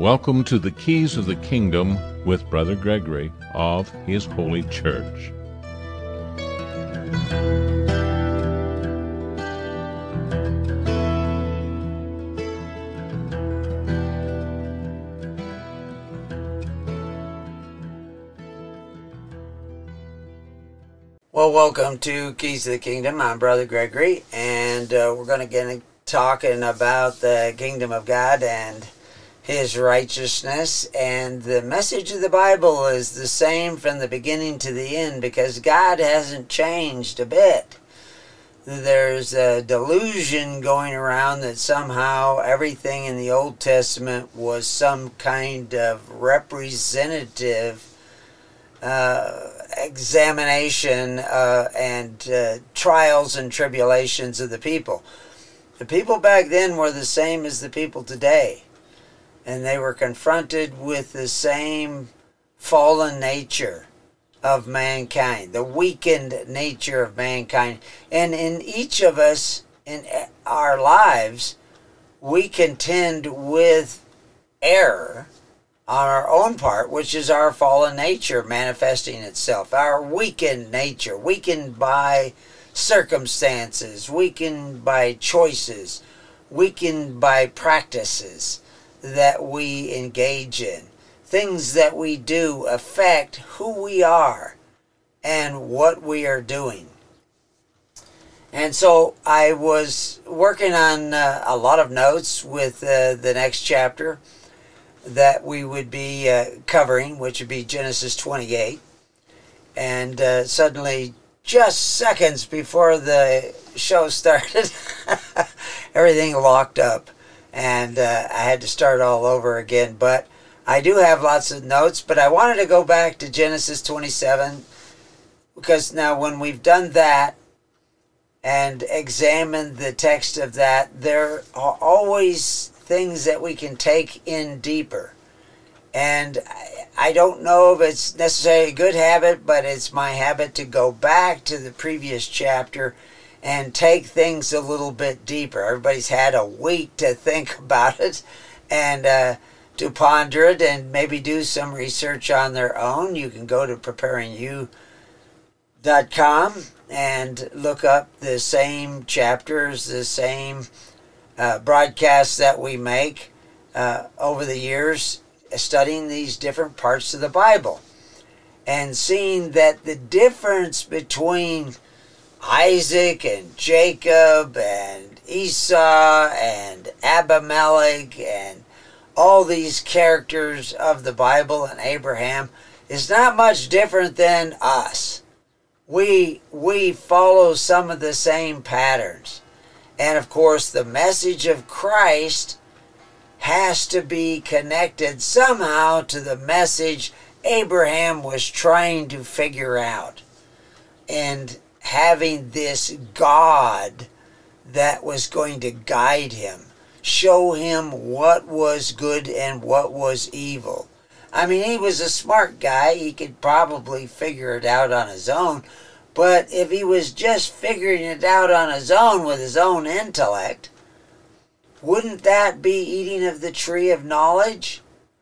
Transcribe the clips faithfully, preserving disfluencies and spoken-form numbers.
Welcome to the Keys of the Kingdom with Brother Gregory of His Holy Church. Well, welcome to Keys of the Kingdom. I'm Brother Gregory, and uh, we're going to get talking about the Kingdom of God and His righteousness. And the message of the Bible is the same from the beginning to the end, because God hasn't changed a bit. There's a delusion going around that somehow everything in the Old Testament was some kind of representative uh, examination uh, and uh, trials and tribulations of the people. The people back then were the same as the people today, and they were confronted with the same fallen nature of mankind, the weakened nature of mankind. And in each of us, in our lives, we contend with error on our own part, which is our fallen nature manifesting itself, our weakened nature, weakened by circumstances, weakened by choices, weakened by practices that we engage in. Things that we do affect who we are and what we are doing. And so I was working on uh, a lot of notes with uh, the next chapter that we would be uh, covering, which would be Genesis twenty-eight. And uh, suddenly, just seconds before the show started, everything locked up. And uh, I had to start all over again. But I do have lots of notes, but I wanted to go back to Genesis twenty-seven, because now when we've done that and examined the text of that, there are always things that we can take in deeper. And I don't know if it's necessarily a good habit, but it's my habit to go back to the previous chapter and take things a little bit deeper. Everybody's had a week to think about it and uh, to ponder it and maybe do some research on their own. You can go to preparing you dot com and look up the same chapters, the same uh, broadcasts that we make uh, over the years, studying these different parts of the Bible and seeing that the difference between Isaac and Jacob and Esau and Abimelech and all these characters of the Bible and Abraham is not much different than us. We we follow some of the same patterns. And of course, the message of Christ has to be connected somehow to the message Abraham was trying to figure out. And having this God that was going to guide him, show him what was good and what was evil. I mean, he was a smart guy. He could probably figure it out on his own. But if he was just figuring it out on his own with his own intellect, wouldn't that be eating of the tree of knowledge?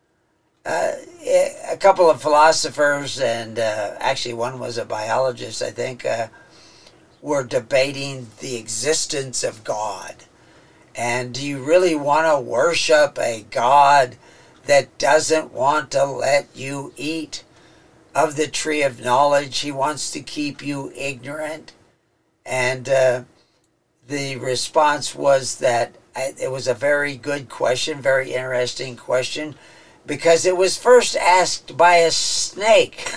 Uh, a couple of philosophers, and uh, actually one was a biologist, I think, uh, were debating the existence of God. And do you really want to worship a God that doesn't want to let you eat of the tree of knowledge? He wants to keep you ignorant. And uh, the response was that it was a very good question, very interesting question, because it was first asked by a snake.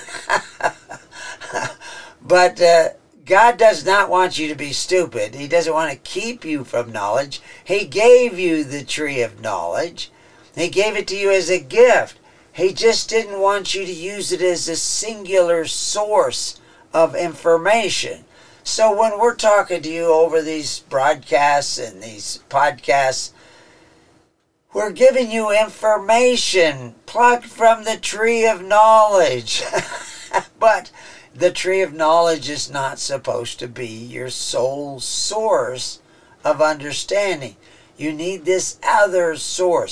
But uh, God does not want you to be stupid. He doesn't want to keep you from knowledge. He gave you the tree of knowledge. He gave it to you as a gift. He just didn't want you to use it as a singular source of information. So when we're talking to you over these broadcasts and these podcasts, we're giving you information plucked from the tree of knowledge. But the tree of knowledge is not supposed to be your sole source of understanding. You need this other source.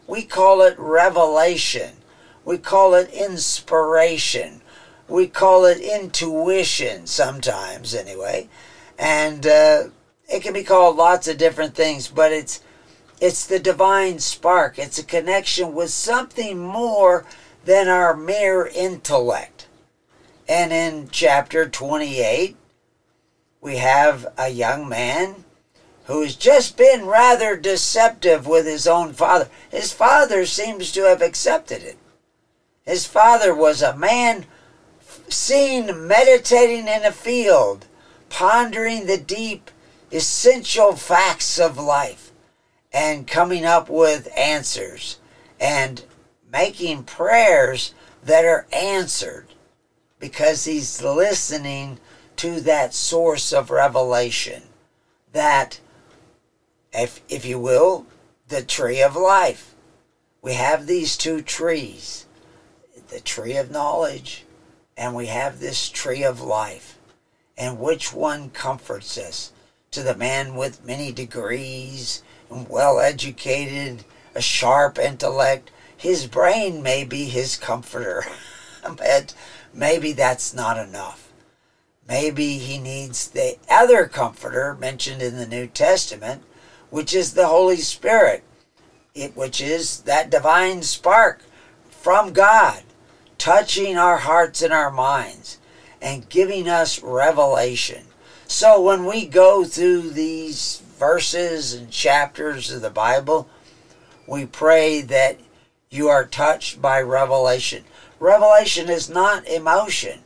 We call it revelation. We call it inspiration. We call it intuition sometimes, anyway. And uh, it can be called lots of different things, but it's it's the divine spark. It's a connection with something more than our mere intellect. And in chapter twenty-eight, we have a young man who's just been rather deceptive with his own father. His father seems to have accepted it. His father was a man seen meditating in a field, pondering the deep, essential facts of life, and coming up with answers, and making prayers that are answered, because he's listening to that source of revelation, that, if, if you will, the tree of life. We have these two trees, the tree of knowledge, and we have this tree of life. And which one comforts us? To the man with many degrees, and well-educated, a sharp intellect, his brain may be his comforter. But maybe that's not enough. Maybe he needs the other comforter mentioned in the New Testament, which is the Holy Spirit, it, which is that divine spark from God, touching our hearts and our minds and giving us revelation. So when we go through these verses and chapters of the Bible, we pray that you are touched by revelation. Revelation is not emotion.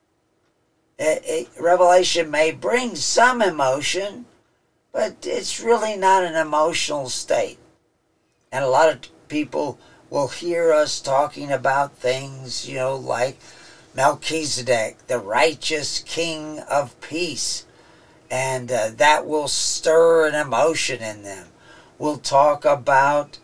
It, it, revelation may bring some emotion, but it's really not an emotional state. And a lot of people will hear us talking about things, you know, like Melchizedek, the righteous king of peace. And uh, that will stir an emotion in them. We'll talk about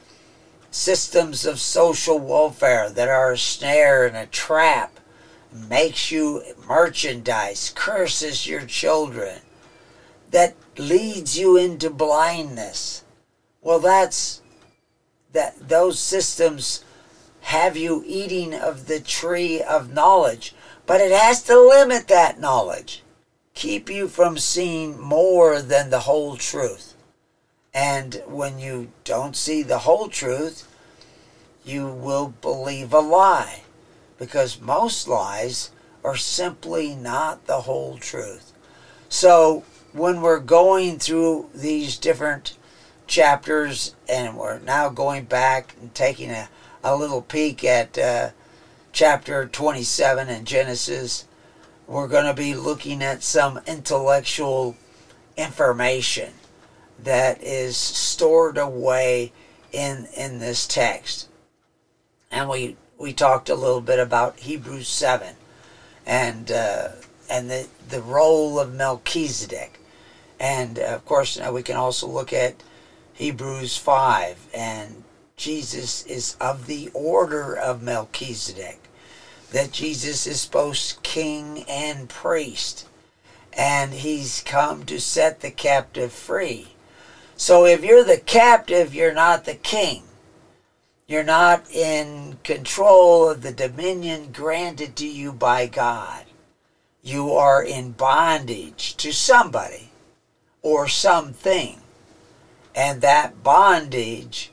systems of social welfare that are a snare and a trap, makes you merchandise, curses your children, that leads you into blindness. Well, that's that those systems have you eating of the tree of knowledge, but it has to limit that knowledge, keep you from seeing more than the whole truth. And when you don't see the whole truth, you will believe a lie, because most lies are simply not the whole truth. So when we're going through these different chapters, and we're now going back and taking a, a little peek at uh, chapter twenty-seven in Genesis, we're going to be looking at some intellectual information that is stored away in in this text. And we we talked a little bit about Hebrews seven and uh, and the, the role of Melchizedek. And uh, of course, now we can also look at Hebrews five, and Jesus is of the order of Melchizedek, that Jesus is both king and priest, and he's come to set the captive free. So if you're the captive, you're not the king. You're not in control of the dominion granted to you by God. You are in bondage to somebody or something. And that bondage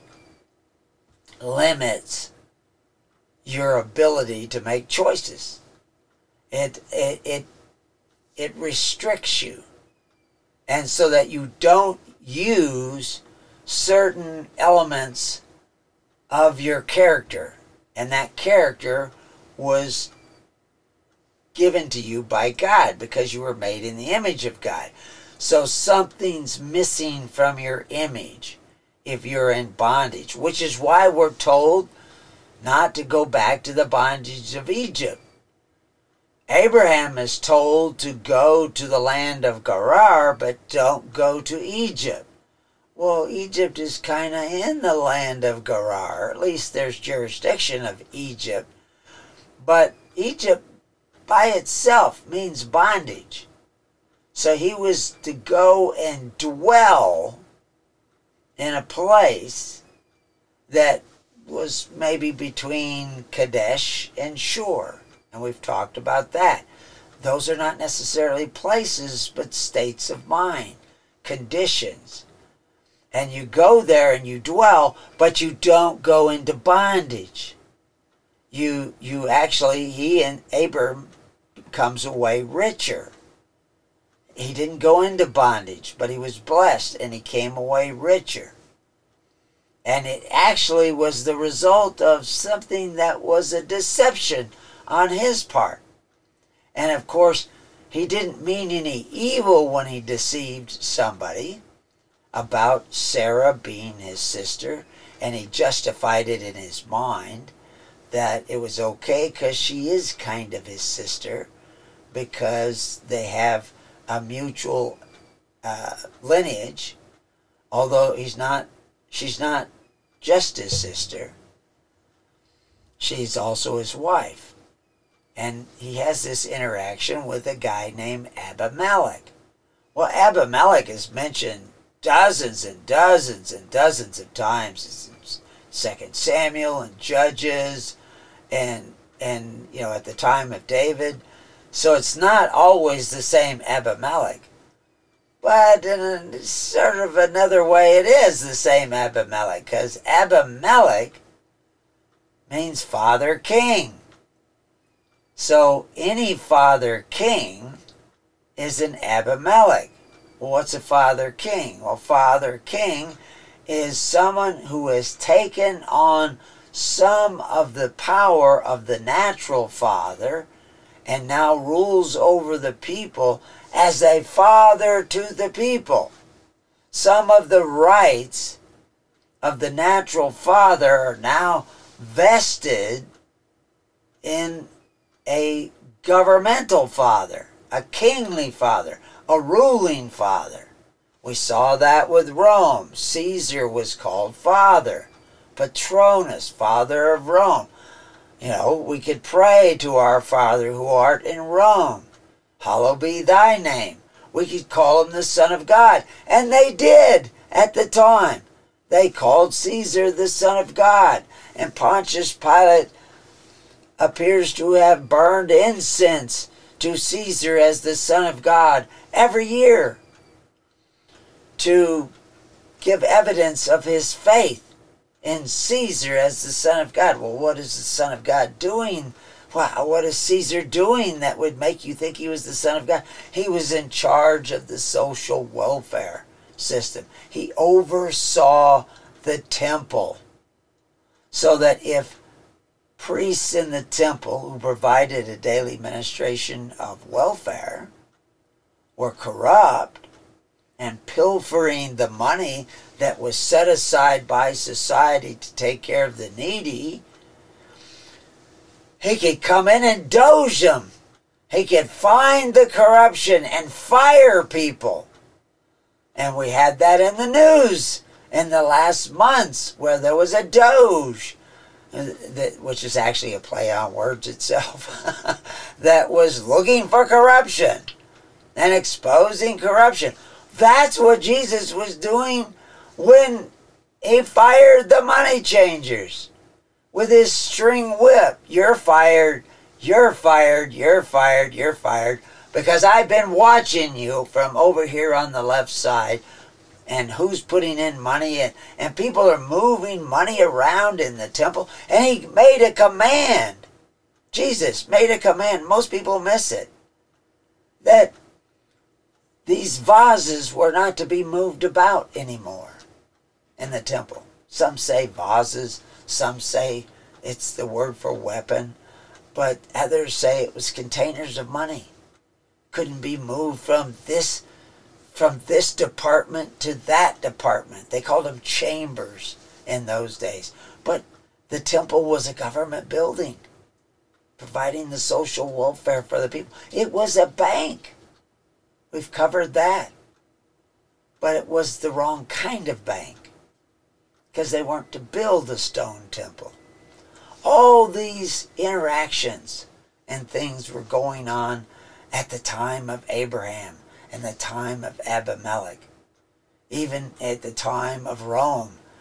limits your ability to make choices. It, it, it, it restricts you. And so that you don't use certain elements of your character, and that character was given to you by God because you were made in the image of God. So something's missing from your image if you're in bondage, which is why we're told not to go back to the bondage of Egypt. Abraham is told to go to the land of Gerar, but don't go to Egypt. Well, Egypt is kind of in the land of Gerar. At least there's jurisdiction of Egypt. But Egypt by itself means bondage. So he was to go and dwell in a place that was maybe between Kadesh and Shur. And we've talked about that. Those are not necessarily places, but states of mind, conditions. And you go there and you dwell, but you don't go into bondage. You you actually, he and Abram comes away richer. He didn't go into bondage, but he was blessed and he came away richer. And it actually was the result of something that was a deception on his part. And of course, he didn't mean any evil when he deceived somebody about Sarah being his sister, and he justified it in his mind that it was okay because she is kind of his sister, because they have a mutual uh, lineage, although he's not, she's not just his sister, she's also his wife. And he has this interaction with a guy named Abimelech. Well, Abimelech is mentioned dozens and dozens and dozens of times. It's Second Samuel and Judges, and and you know, at the time of David. So it's not always the same Abimelech, but in a, sort of another way, it is the same Abimelech, because Abimelech means father king. So any father king is an Abimelech. Well, what's a father king? Well, father king is someone who has taken on some of the power of the natural father and now rules over the people as a father to the people. Some of the rights of the natural father are now vested in a governmental father, a kingly father, a ruling father. We saw that with Rome. Caesar was called father. Patronus, father of Rome. You know, we could pray to our Father who art in Rome. Hallowed be thy name. We could call him the Son of God. And they did at the time. They called Caesar the Son of God. And Pontius Pilate appears to have burned incense to Caesar as the Son of God every year to give evidence of his faith in Caesar as the Son of God. Well, what is the Son of God doing? Wow, what is Caesar doing that would make you think he was the Son of God? He was in charge of the social welfare system. He oversaw the temple, so that if priests in the temple who provided a daily ministration of welfare were corrupt and pilfering the money that was set aside by society to take care of the needy, he could come in and doge them. He could find the corruption and fire people. And we had that in the news in the last months, where there was a doge, which is actually a play on words itself, that was looking for corruption and exposing corruption. That's what Jesus was doing when he fired the money changers with his string whip. You're fired, you're fired, you're fired, you're fired, because I've been watching you from over here on the left side, and who's putting in money, and, and people are moving money around in the temple. And he made a command. Jesus made a command. Most people miss it. That these vases were not to be moved about anymore in the temple. Some say vases, some say it's the word for weapon, but others say it was containers of money. Couldn't be moved from this from this department to that department. They called them chambers in those days. But the temple was a government building, providing the social welfare for the people. It was a bank. We've covered that. But it was the wrong kind of bank, because they weren't to build a stone temple. All these interactions and things were going on at the time of Abraham and the time of Abimelech, even at the time of Rome.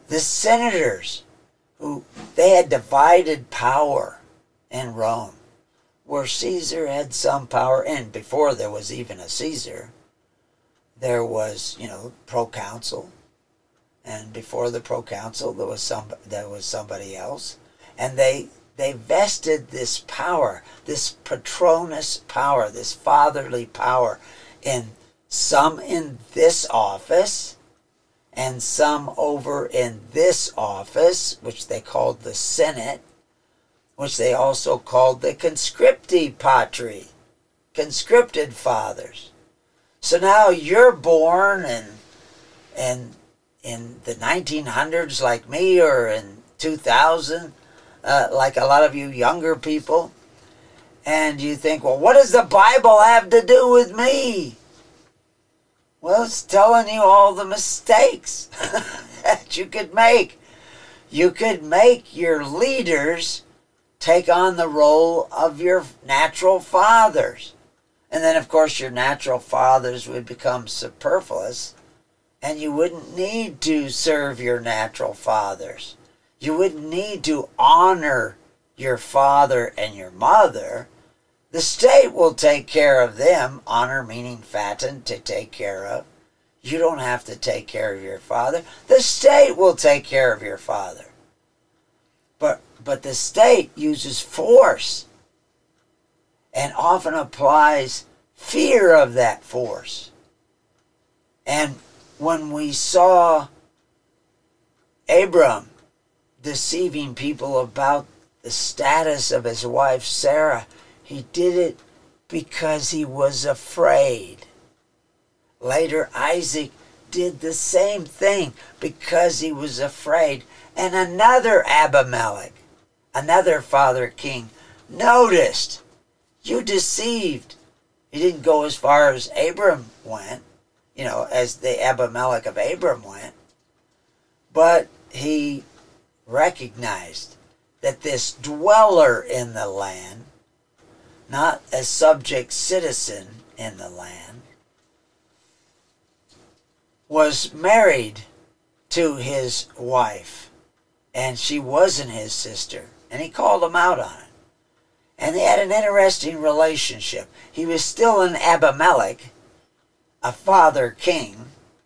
The senators, who they had divided power in Rome, where Caesar had some power, and before there was even a Caesar, there was, you know, proconsul, and before the proconsul there was some there was somebody else, and they they vested this power, this patronus power, this fatherly power, in some in this office, and some over in this office, which they called the Senate, which they also called the conscripti patri, conscripted fathers. So now you're born in, in, in the nineteen hundreds like me, or in two thousand, uh, like a lot of you younger people, and you think, well, what does the Bible have to do with me? Well, it's telling you all the mistakes that you could make. You could make your leaders take on the role of your natural fathers. And then, of course, your natural fathers would become superfluous, and you wouldn't need to serve your natural fathers. You wouldn't need to honor your father and your mother. The state will take care of them, honor meaning fatten, to take care of. You don't have to take care of your father. The state will take care of your father. But but the state uses force and often applies fear of that force. And when we saw Abram deceiving people about the status of his wife Sarah, he did it because he was afraid. Later, Isaac did the same thing because he was afraid. And another Abimelech, another father king, noticed, you deceived. He didn't go as far as Abram went, you know, as the Abimelech of Abram went. But he recognized that this dweller in the land, not a subject citizen in the land, was married to his wife, and she wasn't his sister, and he called him out on it. And they had an interesting relationship. He was still an Abimelech, a father king,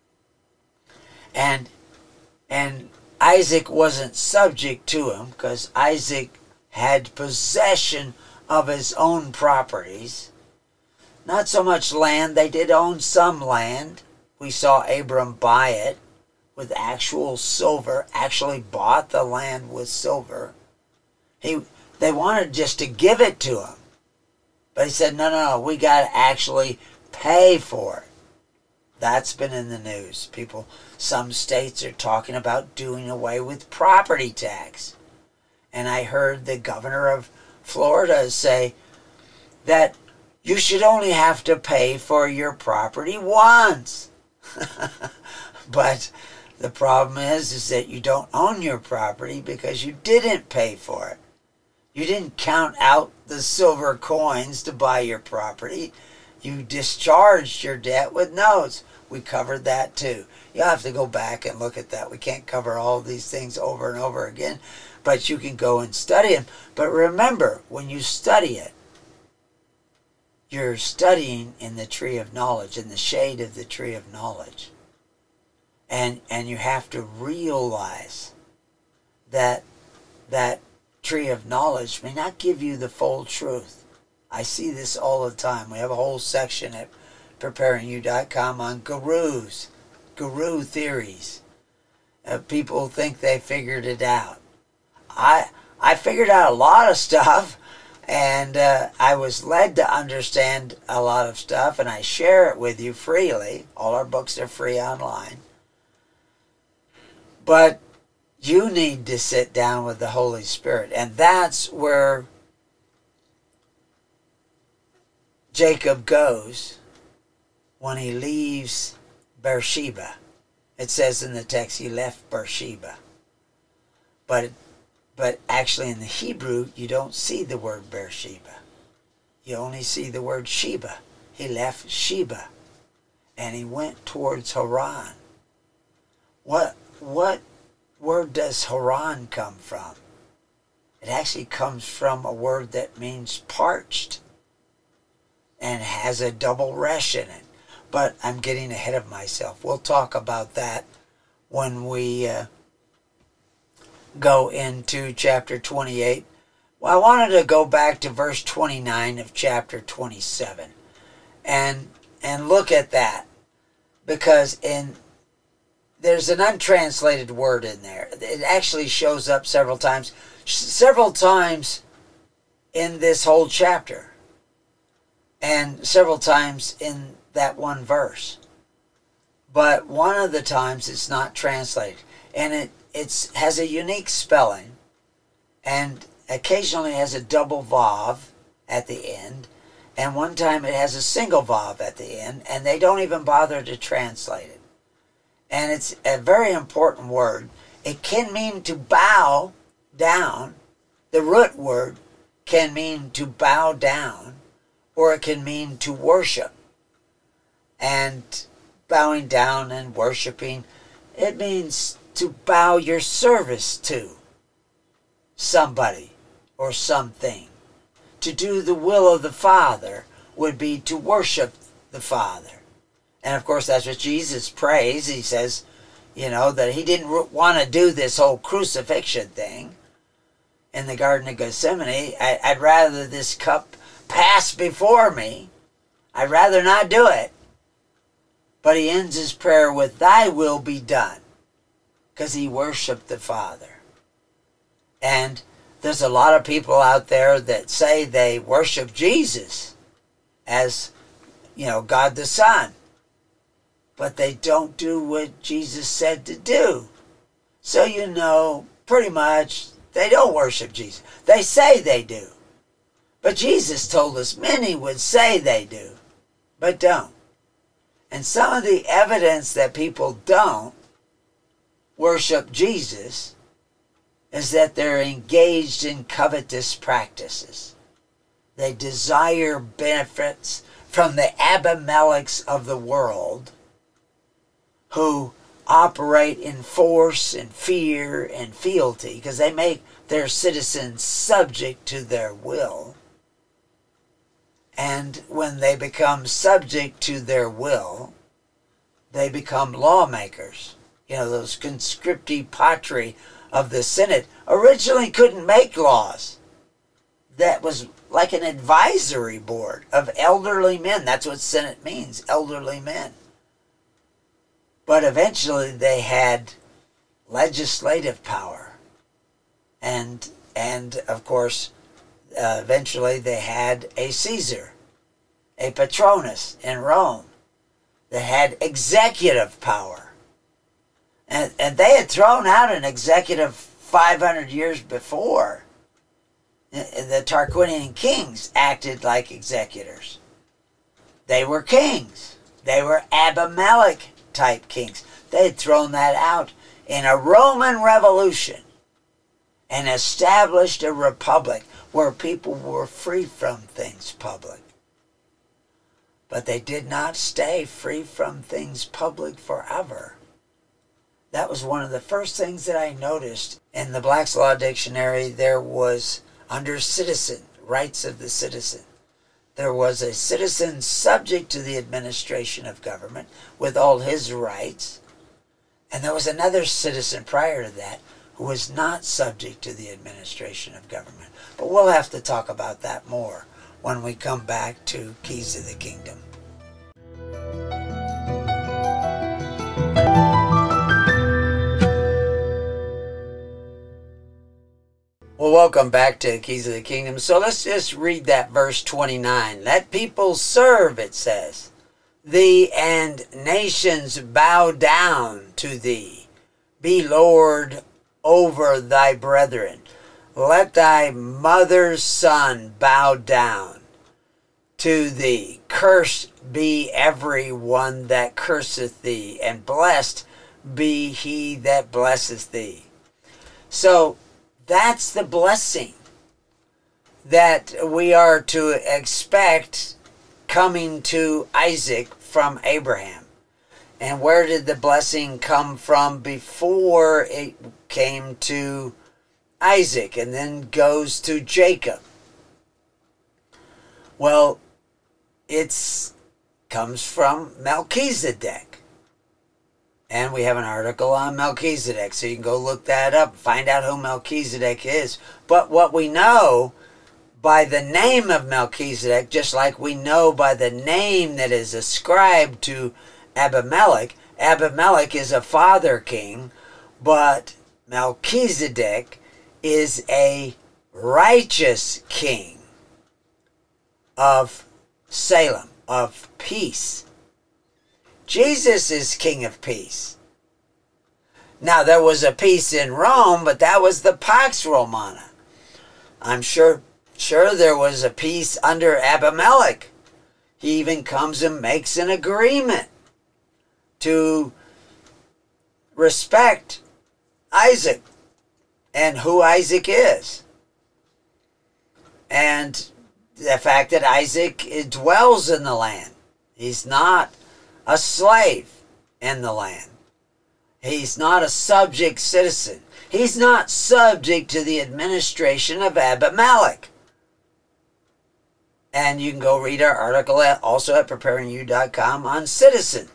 and and Isaac wasn't subject to him because Isaac had possession of his own properties. Not so much land. They did own some land. We saw Abram buy it with actual silver, actually bought the land with silver. He, they wanted just to give it to him. But he said, no, no, no, we got to actually pay for it. That's been in the news. People, some states are talking about doing away with property tax. And I heard the governor of Florida say that you should only have to pay for your property once. But the problem is, is that you don't own your property because you didn't pay for it. You didn't count out the silver coins to buy your property. You discharged your debt with notes. We covered that too. You'll have to go back and look at that. We can't cover all these things over and over again, but you can go and study them. But remember, when you study it, you're studying in the tree of knowledge, in the shade of the tree of knowledge. And and you have to realize that that tree of knowledge may not give you the full truth. I see this all the time. We have a whole section at preparing you dot com on gurus, guru theories. Uh, people think they figured it out. I I figured out a lot of stuff, and uh, I was led to understand a lot of stuff, and I share it with you freely. All our books are free online. But you need to sit down with the Holy Spirit, and that's where Jacob goes when he leaves Beersheba. It says in the text he left Beersheba. But but actually in the Hebrew, you don't see the word Beersheba. You only see the word Sheba. He left Sheba, and he went towards Haran. What what word does Haran come from? It actually comes from a word that means parched and has a double resh in it. But I'm getting ahead of myself. We'll talk about that when we uh, go into chapter twenty-eight. Well, I wanted to go back to verse twenty-nine of chapter twenty-seven and and look at that, because in there's an untranslated word in there. It actually shows up several times, several times in this whole chapter, and several times in that one verse. But one of the times it's not translated, and it it's has a unique spelling, and occasionally has a double vav at the end, and one time it has a single vav at the end, and they don't even bother to translate it. And it's a very important word. It can mean to bow down. The root word can mean to bow down, or it can mean to worship. And bowing down and worshiping, it means to bow your service to somebody or something. To do the will of the Father would be to worship the Father. And of course, that's what Jesus prays. He says, you know, that he didn't want to do this whole crucifixion thing in the Garden of Gethsemane. I, I'd rather this cup pass before me. I'd rather not do it. But he ends his prayer with, thy will be done, because he worshiped the Father. And there's a lot of people out there that say they worship Jesus as, you know, God the Son. But they don't do what Jesus said to do. So you know, pretty much, they don't worship Jesus. They say they do. But Jesus told us many would say they do, but don't. And some of the evidence that people don't worship Jesus is that they're engaged in covetous practices. They desire benefits from the Abimelechs of the world, who operate in force and fear and fealty, because they make their citizens subject to their will. And when they become subject to their will, they become lawmakers. You know, those conscripti patri of the Senate originally couldn't make laws. That was like an advisory board of elderly men. That's what Senate means, elderly men. But eventually they had legislative power. And, and of course, uh, eventually they had a Caesar, a Patronus in Rome, that had executive power. And, and they had thrown out an executive five hundred years before. The Tarquinian kings acted like executors. They were kings. They were Abimelech type kings. They had thrown that out in a Roman revolution and established a republic where people were free from things public. But they did not stay free from things public forever. That was one of the first things that I noticed in the Black's Law Dictionary. There was, under citizen, rights of the citizen, there was a citizen subject to the administration of government with all his rights. And there was another citizen prior to that who was not subject to the administration of government. But we'll have to talk about that more when we come back to Keys of the Kingdom. Well, welcome back to Keys of the Kingdom. So let's just read that verse twenty-nine. Let people serve, it says, thee, and nations bow down to thee. Be Lord over thy brethren. Let thy mother's son bow down to thee. Cursed be every one that curseth thee, and blessed be he that blesseth thee. So that's the blessing that we are to expect coming to Isaac from Abraham. And where did the blessing come from before it came to Isaac and then goes to Jacob. Well, it's comes from Melchizedek. And we have an article on Melchizedek, so you can go look that up, find out who Melchizedek is. But what we know by the name of Melchizedek, just like we know by the name that is ascribed to Abimelech, Abimelech is a father king, but Melchizedek is a righteous king of Salem, of peace. Jesus is king of peace. Now, there was a peace in Rome, but that was the Pax Romana. I'm sure, sure there was a peace under Abimelech. He even comes and makes an agreement to respect Isaac and who Isaac is. And the fact that Isaac dwells in the land. He's not a slave in the land. He's not a subject citizen. He's not subject to the administration of Abimelech. And you can go read our article at, also at preparing you dot com on citizen.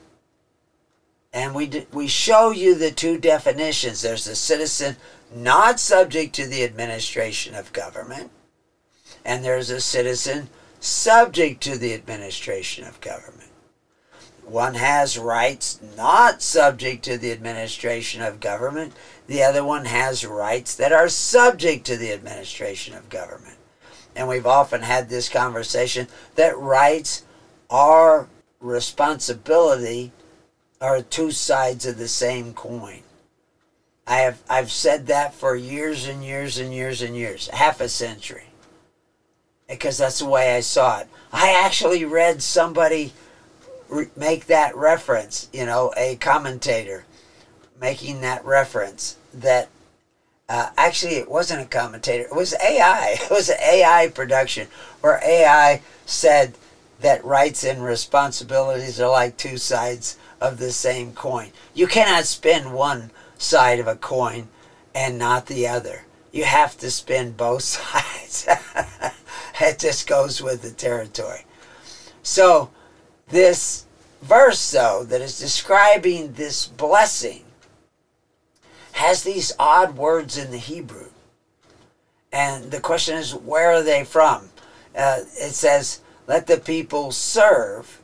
And we we show you the two definitions. There's a citizen not subject to the administration of government, and there's a citizen subject to the administration of government. One has rights not subject to the administration of government. The other one has rights that are subject to the administration of government. And we've often had this conversation that rights are responsibility are two sides of the same coin. I have I've said that for years and years and years and years, half a century. Because that's the way I saw it. I actually read somebody re- make that reference, you know, a commentator making that reference that uh, actually it wasn't a commentator, it was A I. It was an A I production where A I said that rights and responsibilities are like two sides of the same coin. You cannot spin one side of a coin and not the other. You have to spin both sides. It just goes with the territory. So this verse, though, that is describing this blessing has these odd words in the Hebrew. And the question is, where are they from? Uh, it says, let the people serve.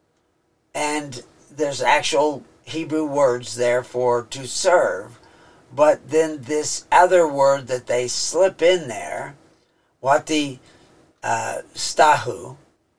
And there's actual Hebrew words there for to serve. But then this other word that they slip in there, what the uh, stahu,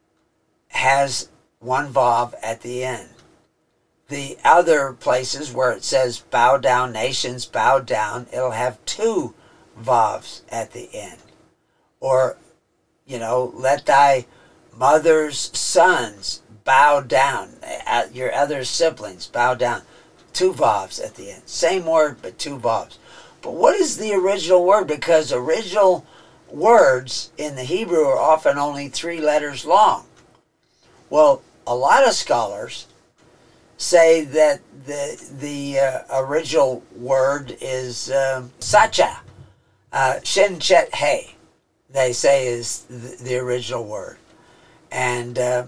has one vav at the end. The other places where it says bow down, nations bow down, it'll have two vavs at the end. Or, you know, let thy mother's sons bow down, your other siblings bow down. Two vavs at the end. Same word, but two vavs. But what is the original word? Because original words in the Hebrew are often only three letters long. Well, a lot of scholars say that the the uh, original word is um, sacha, uh, shin chet hey. They say is the, the original word, and uh,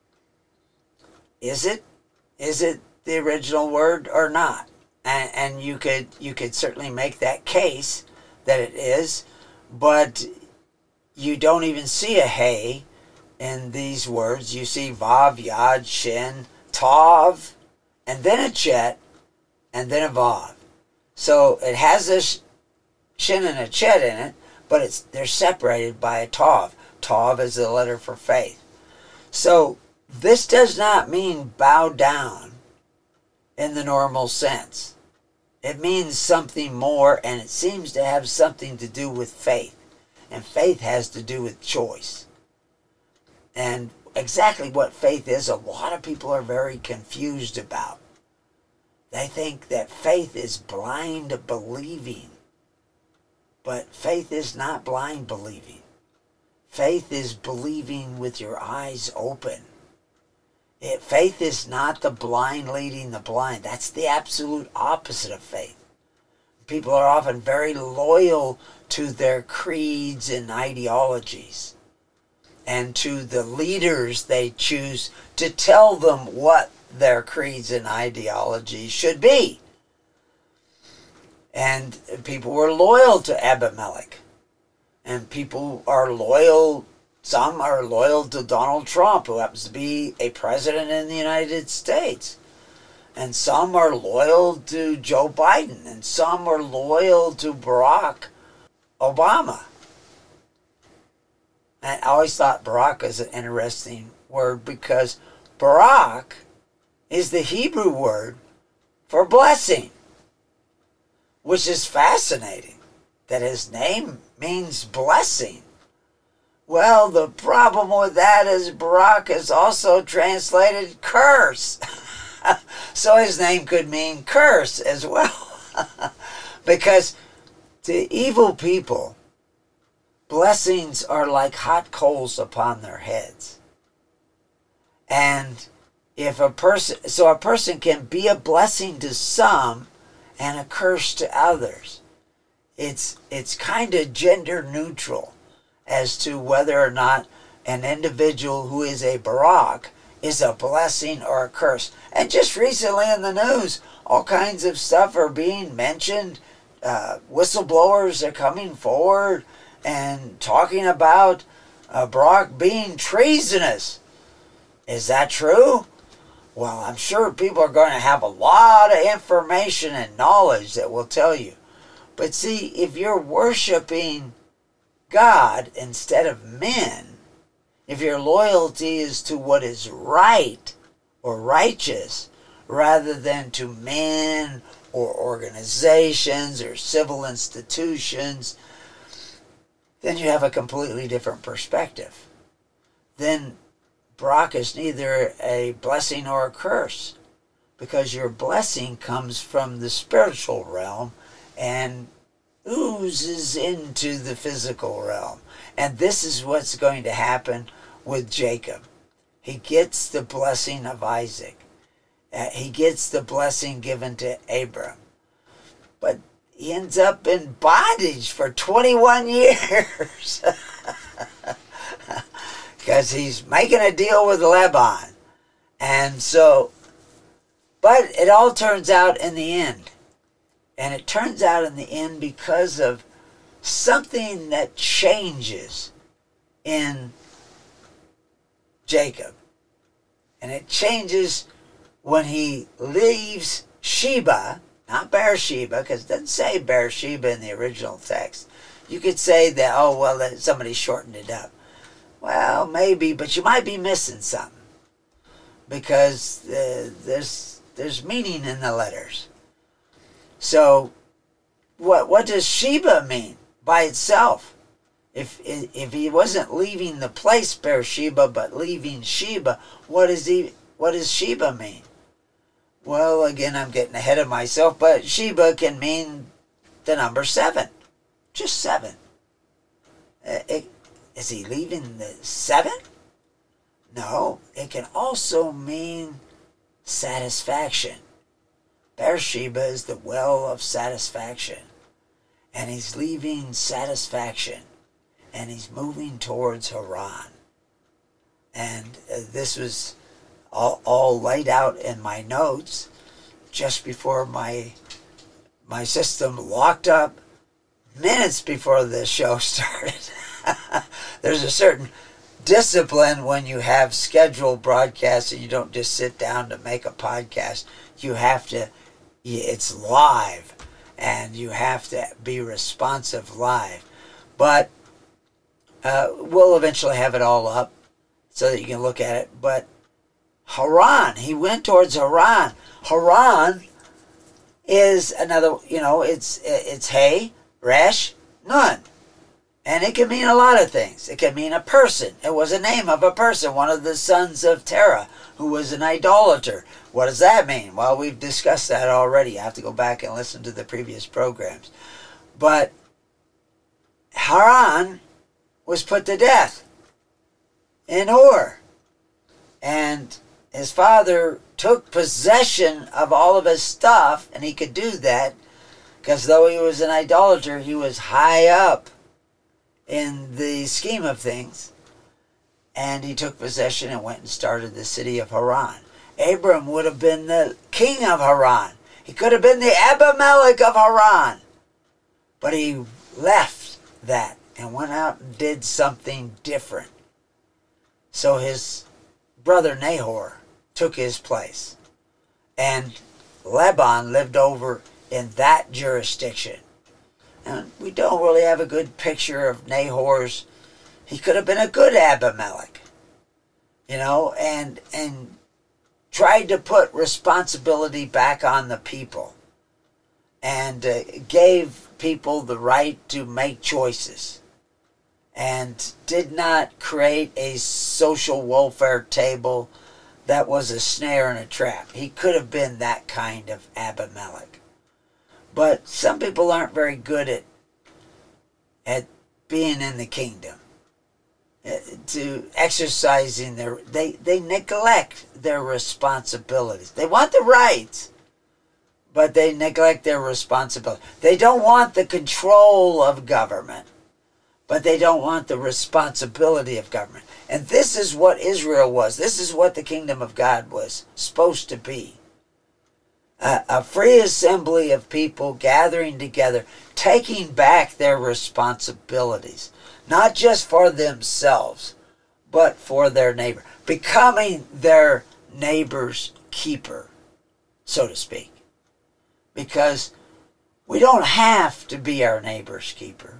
is it is it the original word or not? And and you could you could certainly make that case that it is, but you don't even see a hey in these words. You see vav, yad, shin, tav, and then a chet, and then a vav. So it has this shin and a chet in it, but it's they're separated by a tav. Tav is the letter for faith. So this does not mean bow down in the normal sense. It means something more, and it seems to have something to do with faith. And faith has to do with choice. And exactly what faith is, a lot of people are very confused about. They think that faith is blind believing. But faith is not blind believing. Faith is believing with your eyes open. It, faith is not the blind leading the blind. That's the absolute opposite of faith. people are often very loyal to their creeds and ideologies, and to the leaders they choose to tell them what their creeds and ideologies should be. And people were loyal to Abimelech. And people are loyal, some are loyal to Donald Trump, who happens to be a president in the United States. And some are loyal to Joe Biden. And some are loyal to Barack Obama. And I always thought Barack is an interesting word, because Barak is the Hebrew word for blessing, which is fascinating, that his name means blessing. Well, the problem with that is Barak is also translated curse. So his name could mean curse as well. Because to evil people, blessings are like hot coals upon their heads. And if a person, so a person can be a blessing to some and a curse to others. It's it's kind of gender neutral as to whether or not an individual who is a Barak is a blessing or a curse. And just recently in the news, all kinds of stuff are being mentioned. Uh, whistleblowers are coming forward and talking about uh, Barak being treasonous. Is that true? Well, I'm sure people are going to have a lot of information and knowledge that will tell you. But see, if you're worshiping God instead of men, if your loyalty is to what is right or righteous rather than to men or organizations or civil institutions, then you have a completely different perspective. Then Barak is neither a blessing or a curse, because your blessing comes from the spiritual realm and oozes into the physical realm. And this is what's going to happen with Jacob. He gets the blessing of Isaac. Uh, he gets the blessing given to Abram. But he ends up in bondage for twenty-one years. Because he's making a deal with Laban. And so, but it all turns out in the end. And it turns out in the end because of something that changes in Jacob. And it changes when he leaves Sheba, not Beersheba, because it doesn't say Beersheba in the original text. You could say that, oh, well, that somebody shortened it up. Well, maybe, but you might be missing something, because uh, there's there's meaning in the letters. So, what what does Sheba mean by itself? If if he wasn't leaving the place Beersheba, but leaving Sheba, what does he what does Sheba mean? Well, again, I'm getting ahead of myself, but Sheba can mean the number seven, just seven. Uh, it, Is he leaving the seven? No, it can also mean satisfaction. Beersheba is the well of satisfaction. And he's leaving satisfaction. And he's moving towards Haran. And uh, this was all, all laid out in my notes just before my my system locked up minutes before the show started. There's a certain discipline when you have scheduled broadcasts and you don't just sit down to make a podcast. You have to, it's live, and you have to be responsive live. But uh, we'll eventually have it all up so that you can look at it. But Haran, he went towards Haran. Haran is another, you know, it's it's Hey, Resh, Nun. And it can mean a lot of things. It can mean a person. It was a name of a person, one of the sons of Terah, who was an idolater. What does that mean? Well, we've discussed that already. I have to go back and listen to the previous programs. But Haran was put to death in Ur. And his father took possession of all of his stuff, and he could do that Because though he was an idolater, he was high up in the scheme of things. And he took possession and went and started the city of Haran. Abram would have been the king of Haran. He could have been the Abimelech of Haran. But he left that and went out and did something different. So his brother Nahor took his place. And Laban lived over in that jurisdiction. And we don't really have a good picture of Nahor's. He could have been a good Abimelech, you know, and and tried to put responsibility back on the people and uh, gave people the right to make choices and did not create a social welfare table that was a snare and a trap. He could have been that kind of Abimelech. But some people aren't very good at at being in the kingdom, uh, to exercising their, they, they neglect their responsibilities. They want the rights, but they neglect their responsibility. They don't want the control of government, but they don't want the responsibility of government. And this is what Israel was. This is what the kingdom of God was supposed to be. A, a free assembly of people gathering together, taking back their responsibilities, not just for themselves, but for their neighbor, becoming their neighbor's keeper, so to speak. Because we don't have to be our neighbor's keeper.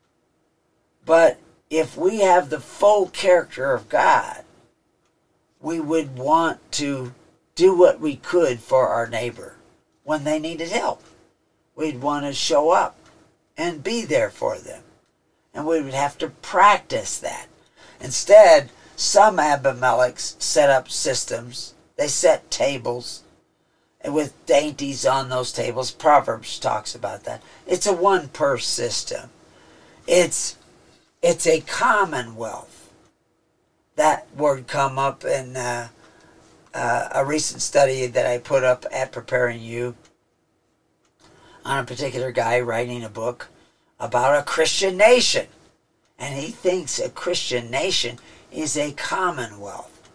But if we have the full character of God, we would want to do what we could for our neighbor when they needed help. We'd want to show up and be there for them. And we would have to practice that. Instead, some Abimelechs set up systems. They set tables and with dainties on those tables. Proverbs talks about that. It's a one-purse system. It's it's a commonwealth. That word come up in uh, uh, a recent study that I put up at Preparing You on a particular guy writing a book about a Christian nation. And he thinks a Christian nation is a commonwealth.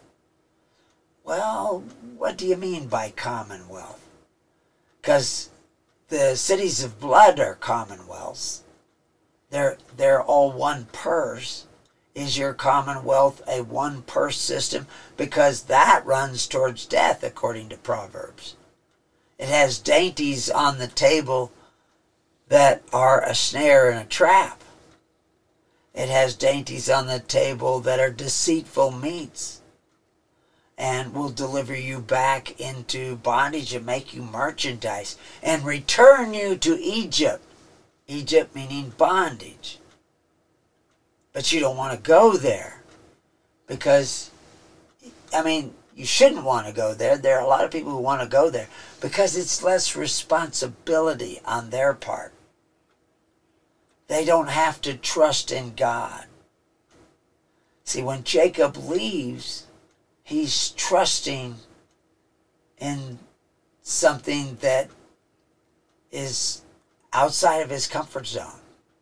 Well, what do you mean by commonwealth? Because the cities of blood are commonwealths. They're, they're all one purse. Is your commonwealth a one purse system? Because that runs towards death, according to Proverbs. It has dainties on the table that are a snare and a trap. It has dainties on the table that are deceitful meats and will deliver you back into bondage and make you merchandise and return you to Egypt. Egypt meaning bondage. But you don't want to go there because, I mean, you shouldn't want to go there. There are a lot of people who want to go there because it's less responsibility on their part. They don't have to trust in God. See, when Jacob leaves, he's trusting in something that is outside of his comfort zone.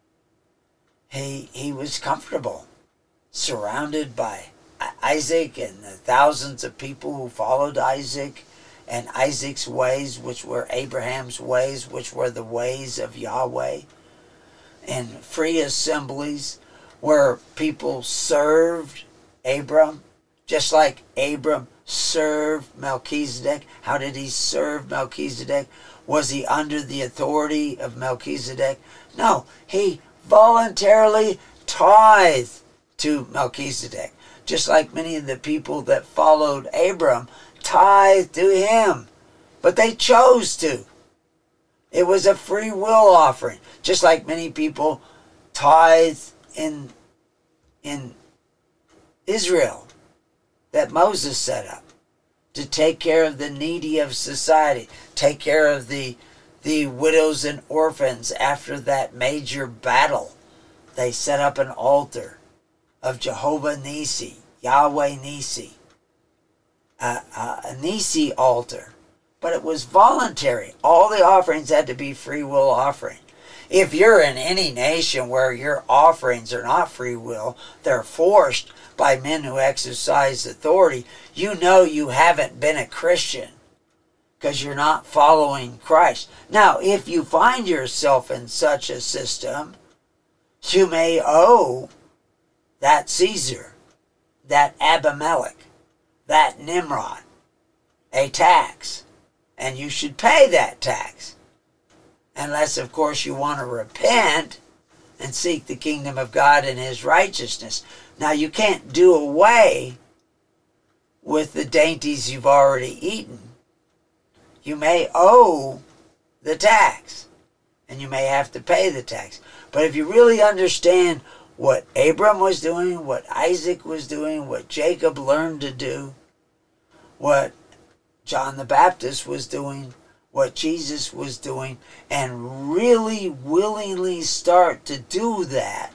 He, he was comfortable, surrounded by Isaac and the thousands of people who followed Isaac and Isaac's ways, which were Abraham's ways, which were the ways of Yahweh, and free assemblies where people served Abram, just like Abram served Melchizedek. How did he serve Melchizedek? Was he under the authority of Melchizedek? No, he voluntarily tithed to Melchizedek, just like many of the people that followed Abram tithed to him, but they chose to. It was a free will offering, just like many people tithe in in Israel that Moses set up to take care of the needy of society, take care of the the widows and orphans. After that major battle, they set up an altar of Jehovah Nisi, Yahweh Nisi, uh, uh, a Nisi altar but it was voluntary. All the offerings had to be free will offering. If you're in any nation where your offerings are not free will, they're forced by men who exercise authority, you know you haven't been a Christian because you're not following Christ. Now, if you find yourself in such a system, you may owe that Caesar, that Abimelech, that Nimrod a tax, and you should pay that tax. Unless, of course, you want to repent and seek the kingdom of God and his righteousness. Now, you can't do away with the dainties you've already eaten. You may owe the tax, and you may have to pay the tax. But if you really understand what Abram was doing, what Isaac was doing, what Jacob learned to do, what John the Baptist was doing, what Jesus was doing, and really willingly start to do that,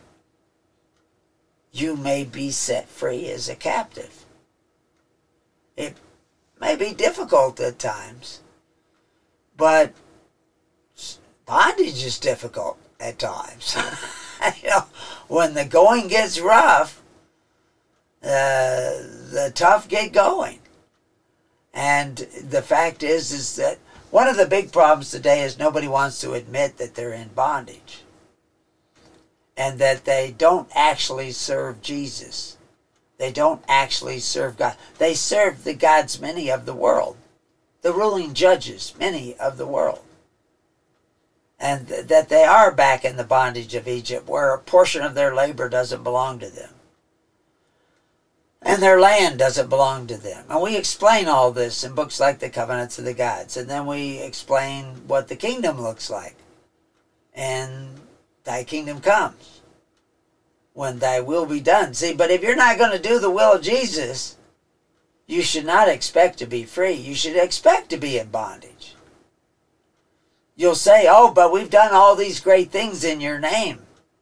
you may be set free as a captive. It may be difficult at times, but bondage is difficult at times. You know, when the going gets rough, uh, the tough get going. And the fact is, is that one of the big problems today is nobody wants to admit that they're in bondage and that they don't actually serve Jesus. They don't actually serve God. They serve the gods, many of the world, the ruling judges, many of the world. And th- that they are back in the bondage of Egypt, where a portion of their labor doesn't belong to them. And their land doesn't belong to them. And we explain all this in books like The Covenants of the Gods. And then we explain what the kingdom looks like. And thy kingdom comes when thy will be done. See, but if you're not going to do the will of Jesus, you should not expect to be free. You should expect to be in bondage. You'll say, oh, but we've done all these great things in your name.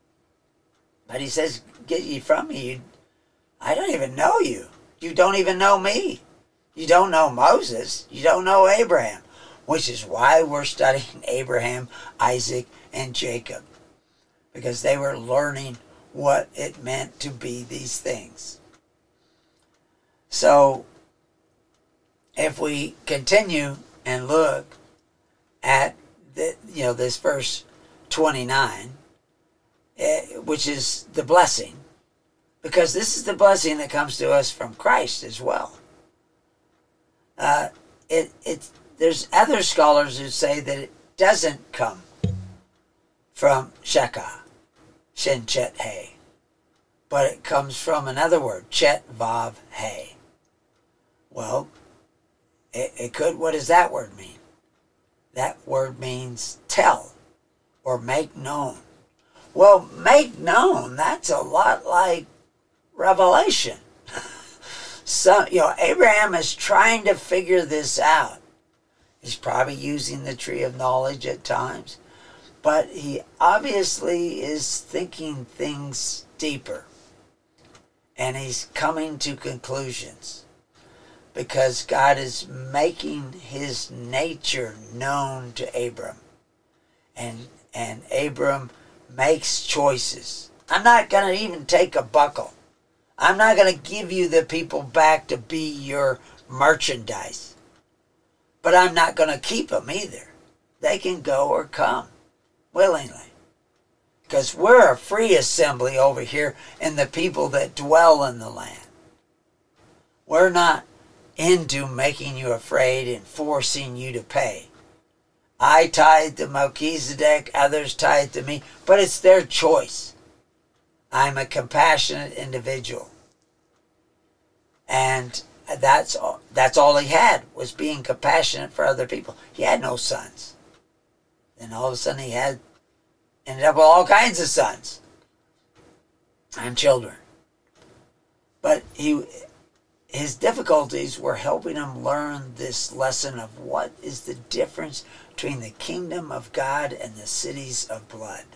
But he says, get ye from me. You, I don't even know you. You don't even know me. You don't know Moses. You don't know Abraham. Which is why we're studying Abraham, Isaac, and Jacob. Because they were learning what it meant to be these things. So, if we continue and look at the, you know, this verse twenty-nine, eh, which is the blessing, because this is the blessing that comes to us from Christ as well. Uh, it it there's other scholars who say that it doesn't come from Shekah, Shin Chet He, but it comes from another word, Chet Vav He. Well, it, it could. What does that word mean? That word means tell or make known. Well, make known, that's a lot like revelation. So, you know, Abraham is trying to figure this out. He's probably using the tree of knowledge at times, but he obviously is thinking things deeper. And he's coming to conclusions. Because God is making his nature known to Abram. And and Abram makes choices. I'm not going to even take a buckle. I'm not going to give you the people back to be your merchandise. But I'm not going to keep them either. They can go or come willingly. Because we're a free assembly over here in the people that dwell in the land. We're not into making you afraid and forcing you to pay. I tithe to Melchizedek, others tithe to me, but it's their choice. I'm a compassionate individual. And that's all, that's all he had, was being compassionate for other people. He had no sons. Then all of a sudden he had, ended up with all kinds of sons and children. But he... his difficulties were helping him learn this lesson of what is the difference between the kingdom of God and the cities of blood.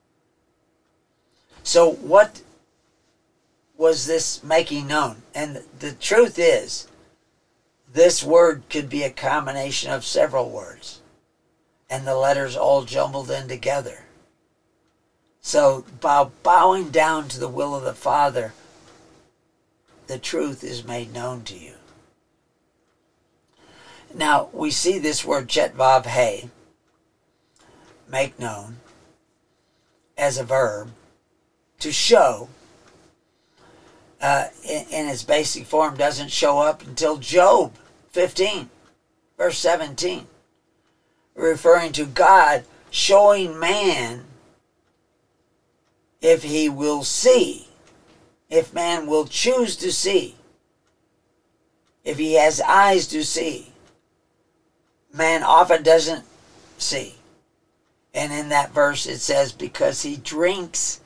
So what was this making known? And the truth is this word could be a combination of several words, and the letters all jumbled in together. So by bowing down to the will of the Father, the truth is made known to you. Now, we see this word chet vav he, make known, as a verb, to show, uh, in, in its basic form, doesn't show up until Job fifteen, verse seventeen, referring to God showing man if he will see, if man will choose to see, if he has eyes to see. Man often doesn't see. And in that verse it says, because he drinks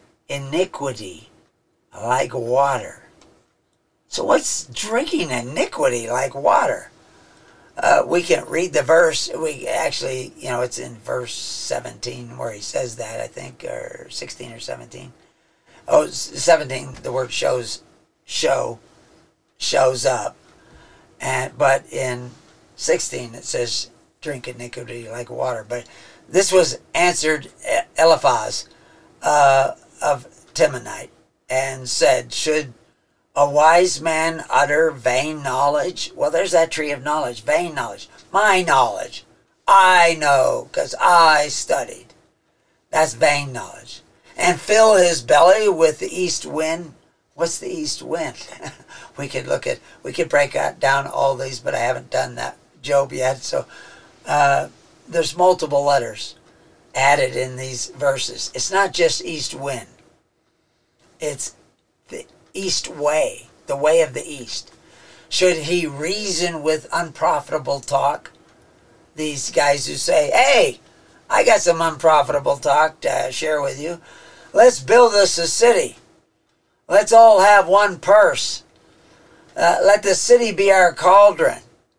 iniquity like water. So what's drinking iniquity like water? Uh, we can read the verse. We actually, you know, it's in verse seventeen where he says that, I think, or sixteen or seventeen. Oh, seventeen, the word shows, show, shows up. And but in sixteen it says, drink iniquity like water. But this was answered Eliphaz uh, of Temanite and said, should a wise man utter vain knowledge? Well, there's that tree of knowledge, vain knowledge. My knowledge. I know, because I studied. That's vain knowledge. And fill his belly with the east wind. What's the east wind? we could look at, we could break out, down all these, but I haven't done that Job yet. So uh, there's multiple letters added in these verses. It's not just east wind. It's the east way, the way of the east. Should he reason with unprofitable talk? These guys who say, hey, I got some unprofitable talk to share with you. Let's build us a city. Let's all have one purse. Uh, let the city be our cauldron,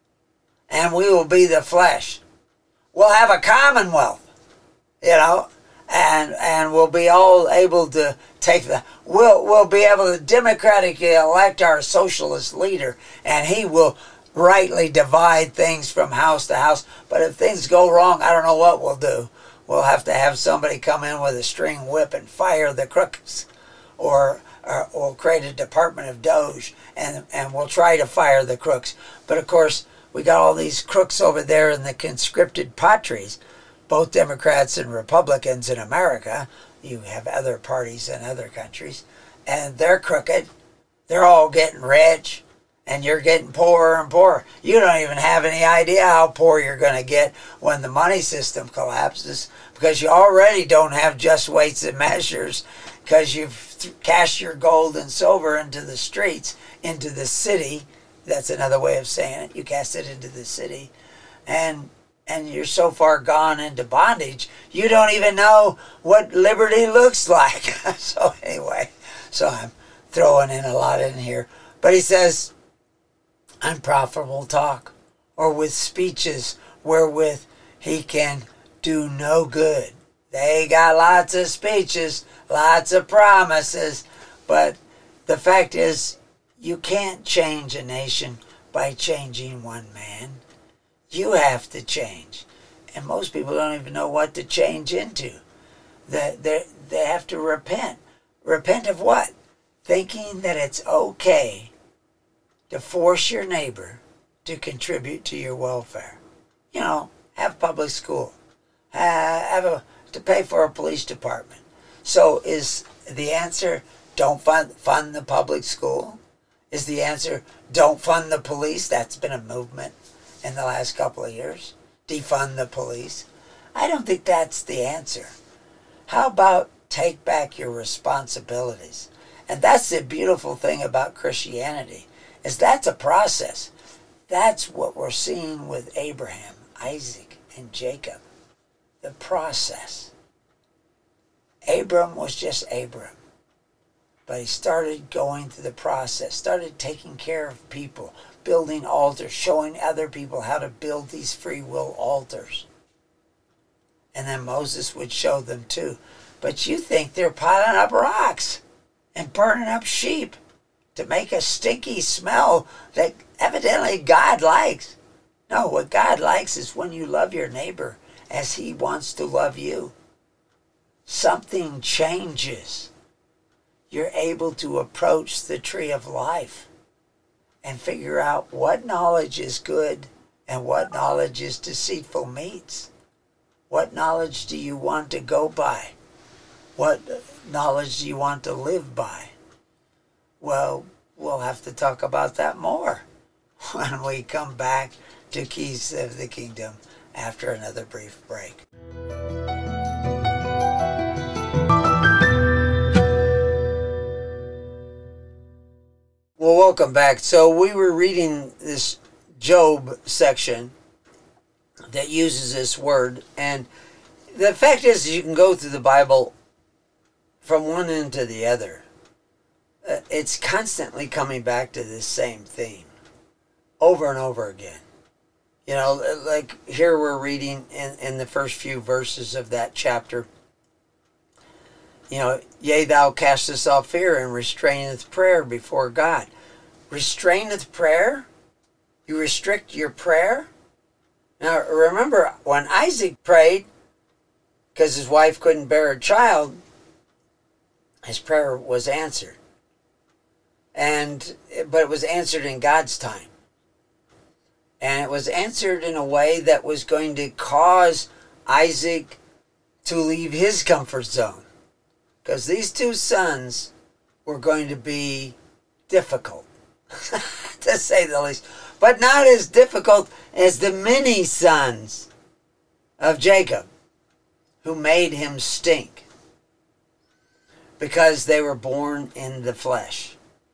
and we will be the flesh. We'll have a commonwealth, you know, and and we'll be all able to take the, we'll, we'll be able to democratically elect our socialist leader, and he will rightly divide things from house to house. But if things go wrong, I don't know what we'll do. We'll have to have somebody come in with a string whip and fire the crooks, or or we'll create a department of Doge, and, and we'll try to fire the crooks. But of course, we got all these crooks over there in the conscripted patries, both Democrats and Republicans in America. You have other parties in other countries, and they're crooked. They're all getting rich, and you're getting poorer and poorer. You don't even have any idea how poor you're going to get when the money system collapses, because you already don't have just weights and measures, because you've cast your gold and silver into the streets, into the city. That's another way of saying it. You cast it into the city, and and you're so far gone into bondage, you don't even know what liberty looks like. So anyway, so I'm throwing in a lot in here. But he says, unprofitable talk, or with speeches wherewith he can do no good. They got lots of speeches, lots of promises, but the fact is, you can't change a nation by changing one man. You have to change. And most people don't even know what to change into. They, they, they have to repent. Repent of what? Thinking that it's okay to force your neighbor to contribute to your welfare. You know, have public school. Uh, have a, to pay for a police department. So is the answer, don't fund, fund the public school? Is the answer, don't fund the police? That's been a movement in the last couple of years. Defund the police. I don't think that's the answer. How about take back your responsibilities? And that's the beautiful thing about Christianity, is that's a process. That's what we're seeing with Abraham, Isaac, and Jacob. The process. Abram was just Abram. But he started going through the process, started taking care of people, building altars, showing other people how to build these free will altars. And then Moses would show them too. But you think they're piling up rocks and burning up sheep. to make a stinky smell that evidently God likes. No, what God likes is when you love your neighbor as he wants to love you. Something changes. You're able to approach the tree of life and figure out what knowledge is good and what knowledge is deceitful meats. What knowledge do you want to go by? What knowledge do you want to live by? Well, we'll have to talk about that more when we come back to Keys of the Kingdom after another brief break. Well, welcome back. So we were reading this Job section that uses this word, and the fact is you can go through the Bible from one end to the other. Uh, it's constantly coming back to this same theme over and over again. You know, like here we're reading in, in the first few verses of that chapter, you know, yea, thou castest off fear and restraineth prayer before God. Restraineth prayer? You restrict your prayer? Now, remember, when Isaac prayed, because his wife couldn't bear a child, his prayer was answered. And, but it was answered in God's time. And it was answered in a way that was going to cause Isaac to leave his comfort zone. Because these two sons were going to be difficult, to say the least. But not as difficult as the many sons of Jacob, who made him stink. Because they were born in the flesh.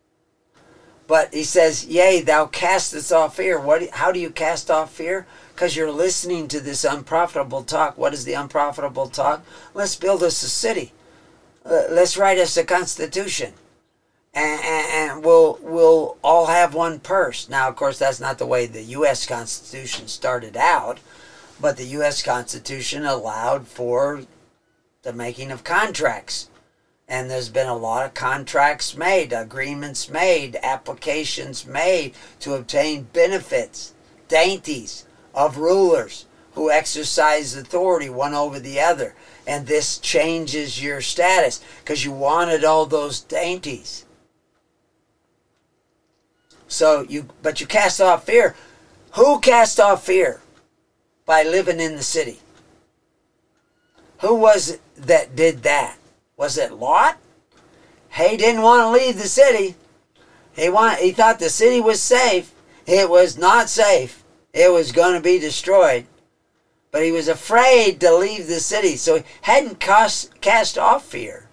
But he says, yea, thou castest off fear. What? How do you cast off fear? Because you're listening to this unprofitable talk. What is the unprofitable talk? Let's build us a city. Uh, let's write us a constitution. And, and, and we'll, we'll all have one purse. Now, of course, that's not the way the U S Constitution started out. But the U S Constitution allowed for the making of contracts. And there's been a lot of contracts made, agreements made, applications made to obtain benefits, dainties of rulers who exercise authority one over the other. And this changes your status because you wanted all those dainties. So you, but you cast off fear. Who cast off fear? By living in the city. Who was it that did that? Was it Lot? He didn't want to leave the city. He want, he thought the city was safe. It was not safe. It was going to be destroyed. But he was afraid to leave the city, so he hadn't cast, cast off fear.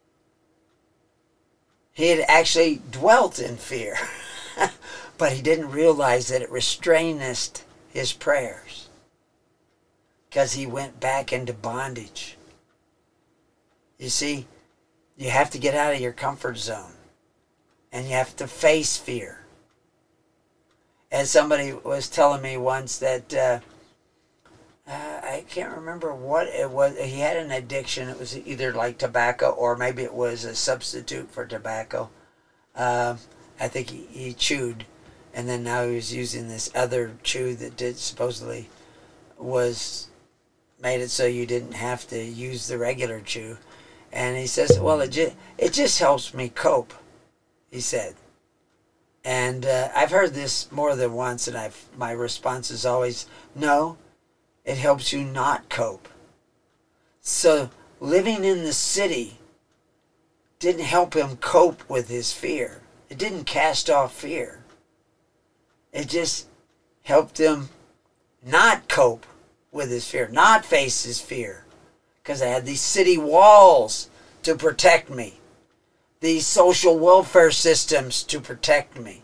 He had actually dwelt in fear. But he didn't realize that it restrained his prayers. Because he went back into bondage. You see, you have to get out of your comfort zone. And you have to face fear. As somebody was telling me once that, uh, uh, I can't remember what it was. He had an addiction. It was either like tobacco or maybe it was a substitute for tobacco. Uh, I think he, he chewed. And then now he was using this other chew that did supposedly was made it so you didn't have to use the regular chew. And he says, well, it just, it just helps me cope, he said. And uh, I've heard this more than once, and I've my response is always, no, it helps you not cope. So living in the city didn't help him cope with his fear. It didn't cast off fear. It just helped him not cope with his fear, not face his fear. Because I had these city walls to protect me. These social welfare systems to protect me.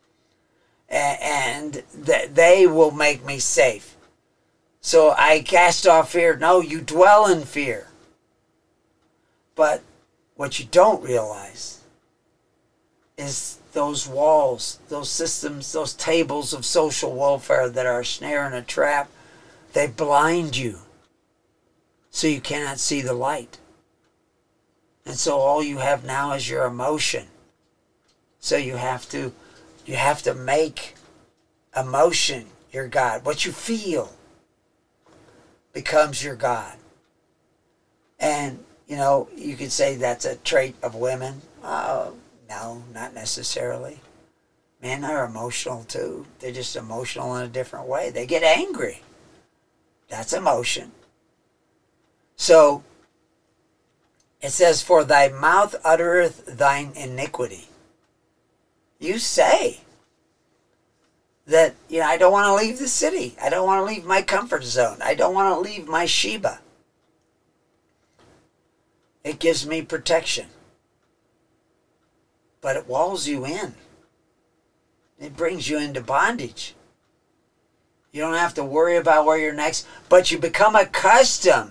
And th- they will make me safe. So I cast off fear. No, you dwell in fear. But what you don't realize is those walls, those systems, those tables of social welfare that are a snare and a trap, they blind you. So you cannot see the light. And so all you have now is your emotion. So you have to, you have to make emotion your God. What you feel becomes your God. And, you know, you could say that's a trait of women. Uh, no, not necessarily. Men are emotional too. They're just emotional in a different way. They get angry. That's emotion. So, it says, for thy mouth uttereth thine iniquity. You say that, you know, I don't want to leave the city. I don't want to leave my comfort zone. I don't want to leave my Sheba. It gives me protection. But it walls you in. It brings you into bondage. You don't have to worry about where you're next, but you become accustomed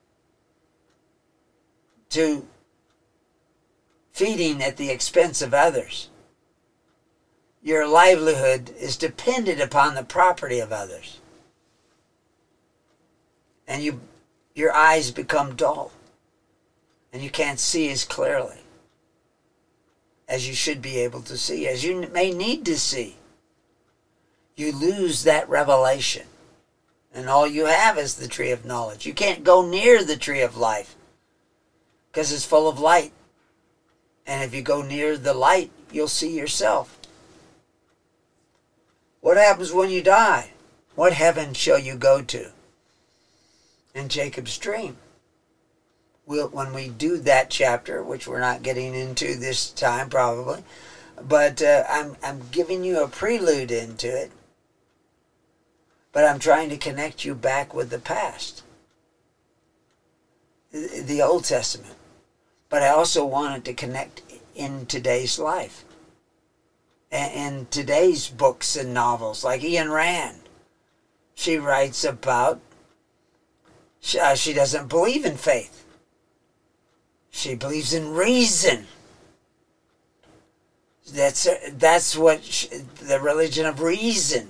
to feeding at the expense of others. Your livelihood is dependent upon the property of others. And you, your eyes become dull. And you can't see as clearly as you should be able to see, as you may need to see. You lose that revelation. And all you have is the tree of knowledge. You can't go near the tree of life because it's full of light. And if you go near the light, you'll see yourself. What happens when you die? What heaven shall you go to? In Jacob's dream. We'll, when we do that chapter, which we're not getting into this time probably, but uh, I'm, I'm giving you a prelude into it. But I'm trying to connect you back with the past, the, the Old Testament. But I also wanted to connect in today's life. And in today's books and novels, like Ayn Rand, she writes about, she, uh, she doesn't believe in faith. She believes in reason. That's, that's what she, the religion of reason.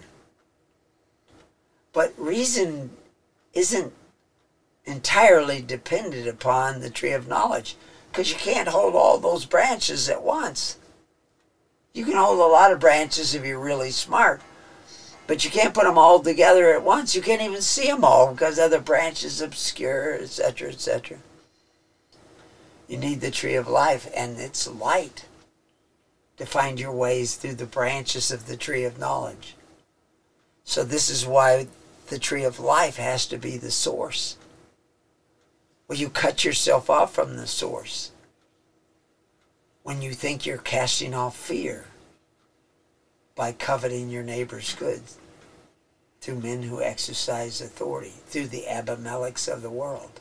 But reason isn't entirely dependent upon the tree of knowledge, because you can't hold all those branches at once. You can hold a lot of branches if you're really smart, but you can't put them all together at once. You can't even see them all because other branches obscure, et cetera, et cetera. You need the tree of life and its light to find your ways through the branches of the tree of knowledge. So this is why the tree of life has to be the source. Well, you cut yourself off from the source when you think you're casting off fear by coveting your neighbor's goods through men who exercise authority, through the Abimelechs of the world.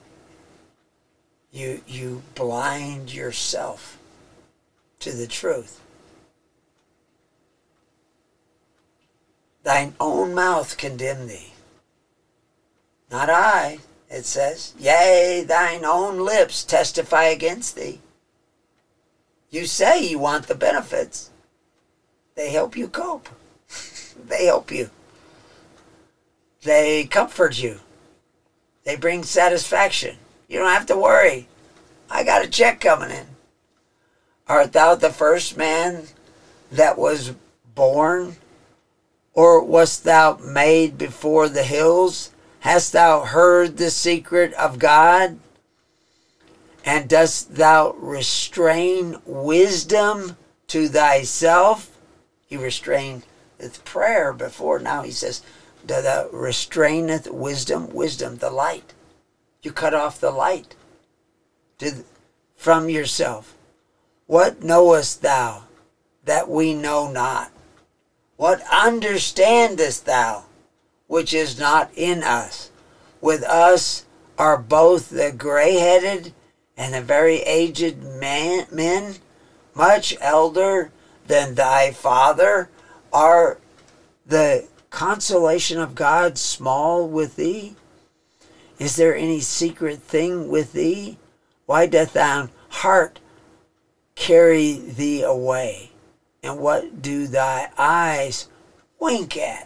You, you blind yourself to the truth. Thine own mouth condemn thee. Not I, it says. Yea, thine own lips testify against thee. You say you want the benefits. They help you cope. They help you. They comfort you. They bring satisfaction. You don't have to worry. I got a check coming in. Art thou the first man that was born? Or wast thou made before the hills? Hast thou heard the secret of God? And dost thou restrain wisdom to thyself? He restrained with prayer before. Now he says, thou restraineth wisdom, wisdom, the light. You cut off the light to, from yourself. What knowest thou that we know not? What understandest thou which is not in us? With us are both the gray-headed and the very aged man, men, much elder than thy father. Are the consolation of God small with thee? Is there any secret thing with thee? Why doth thine heart carry thee away? And what do thy eyes wink at?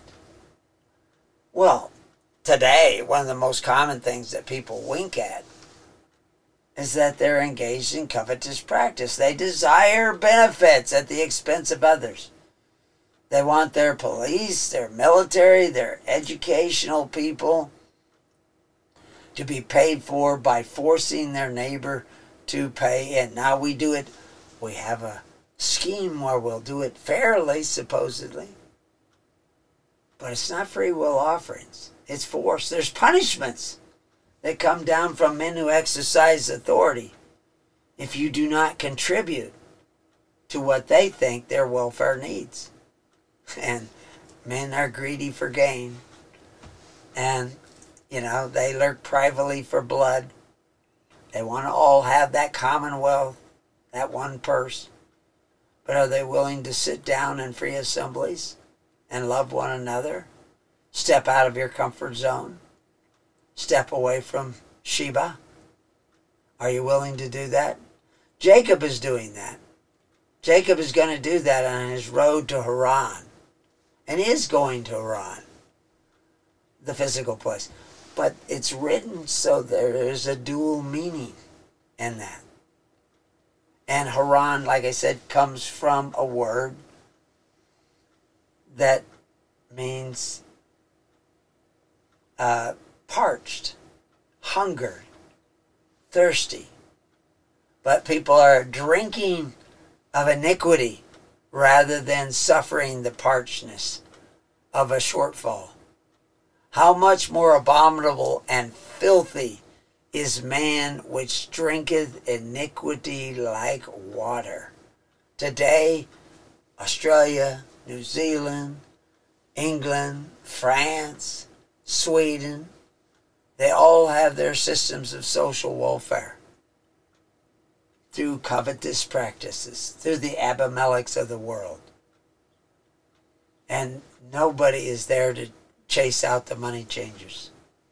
Well, today, one of the most common things that people wink at is that they're engaged in covetous practice. They desire benefits at the expense of others. They want their police, their military, their educational people to be paid for by forcing their neighbor to pay. And now we do it, we have a scheme where we'll do it fairly, supposedly. But it's not free will offerings. It's force. There's punishments that come down from men who exercise authority if you do not contribute to what they think their welfare needs. And men are greedy for gain. And, you know, they lurk privately for blood. They want to all have that commonwealth, that one purse. But are they willing to sit down in free assemblies and love one another? Step out of your comfort zone? Step away from Sheba? Are you willing to do that? Jacob is doing that. Jacob is going to do that on his road to Haran. And is going to Haran, the physical place. But it's written so there is a dual meaning in that. And Haran, like I said, comes from a word that means uh, parched, hungered, thirsty. But people are drinking of iniquity rather than suffering the parchedness of a shortfall. How much more abominable and filthy is man which drinketh iniquity like water. Today, Australia, New Zealand, England, France, Sweden, they all have their systems of social welfare through covetous practices, through the Abimelechs of the world. And nobody is there to chase out the money changers.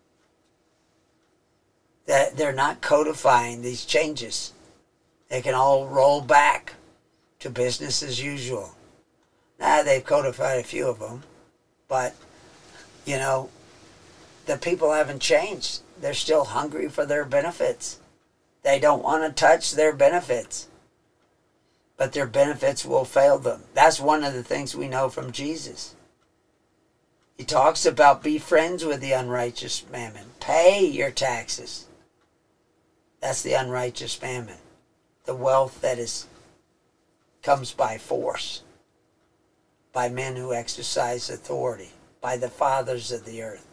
That they're not codifying these changes. They can all roll back to business as usual. Now, they've codified a few of them, but, you know, the people haven't changed. They're still hungry for their benefits. They don't want to touch their benefits. But their benefits will fail them. That's one of the things we know from Jesus. He talks about be friends with the unrighteous mammon. Pay your taxes. That's the unrighteous mammon. The wealth that is comes by force. By men who exercise authority. By the fathers of the earth.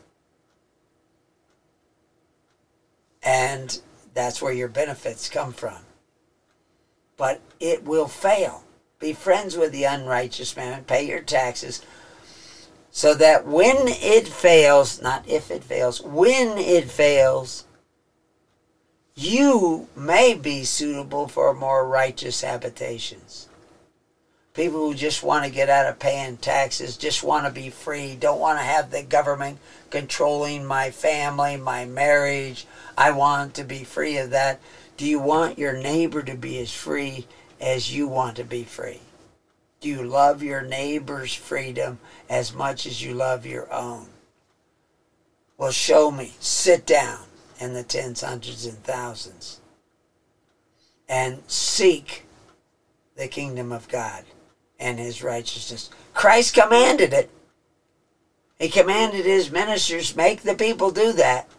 And that's where your benefits come from. But it will fail. Be friends with the unrighteous mammon. Pay your taxes. So that when it fails, not if it fails, when it fails, you may be suitable for more righteous habitations. People who just want to get out of paying taxes, just want to be free, don't want to have the government controlling my family, my marriage. I want to be free of that. Do you want your neighbor to be as free as you want to be free? Do you love your neighbor's freedom as much as you love your own? Well, show me. Sit down in the tens, hundreds, and thousands and seek the kingdom of God and his righteousness. Christ commanded it. He commanded his ministers, make the people do that.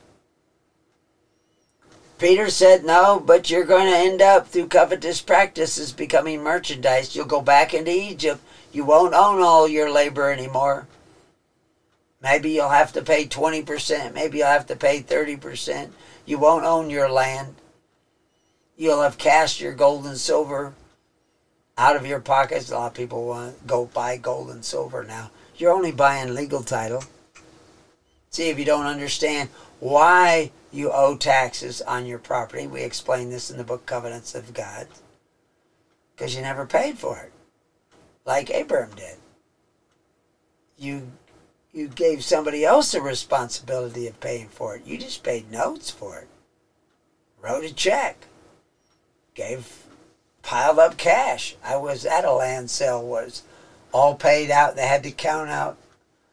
Peter said, no, but you're going to end up through covetous practices becoming merchandise. You'll go back into Egypt. You won't own all your labor anymore. Maybe you'll have to pay twenty percent. Maybe you'll have to pay thirty percent. You won't own your land. You'll have cast your gold and silver out of your pockets. A lot of people want to go buy gold and silver now. You're only buying legal title. See, if you don't understand why you owe taxes on your property. We explain this in the book Covenants of God. Because you never paid for it. Like Abraham did. You you gave somebody else the responsibility of paying for it. You just paid notes for it. Wrote a check. Gave, piled up cash. I was at a land sale, was all paid out. They had to count out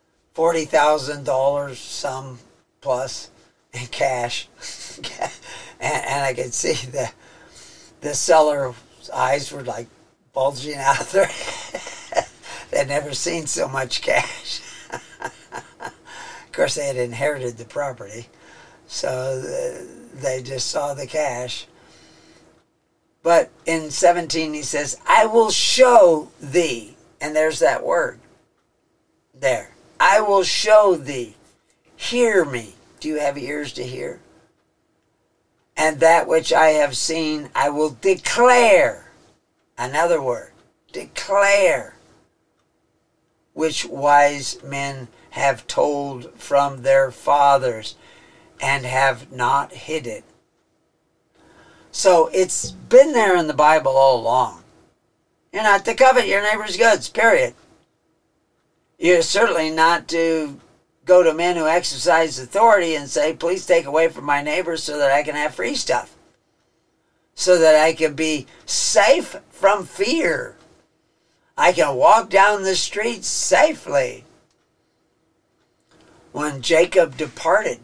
forty thousand dollars, some plus, in cash. And, and I could see the, the seller's eyes were like bulging out of their head. They'd never seen so much cash. Of course, they had inherited the property, so the, they just saw the cash. But in seventeen, he says, I will show thee. And there's that word there. I will show thee. Hear me. Do you have ears to hear? And that which I have seen, I will declare. Another word. Declare. Which wise men have told from their fathers and have not hid it. So it's been there in the Bible all along. You're not to covet your neighbor's goods, period. You're certainly not to go to men who exercise authority and say, please take away from my neighbor so that I can have free stuff. So that I can be safe from fear. I can walk down the streets safely. When Jacob departed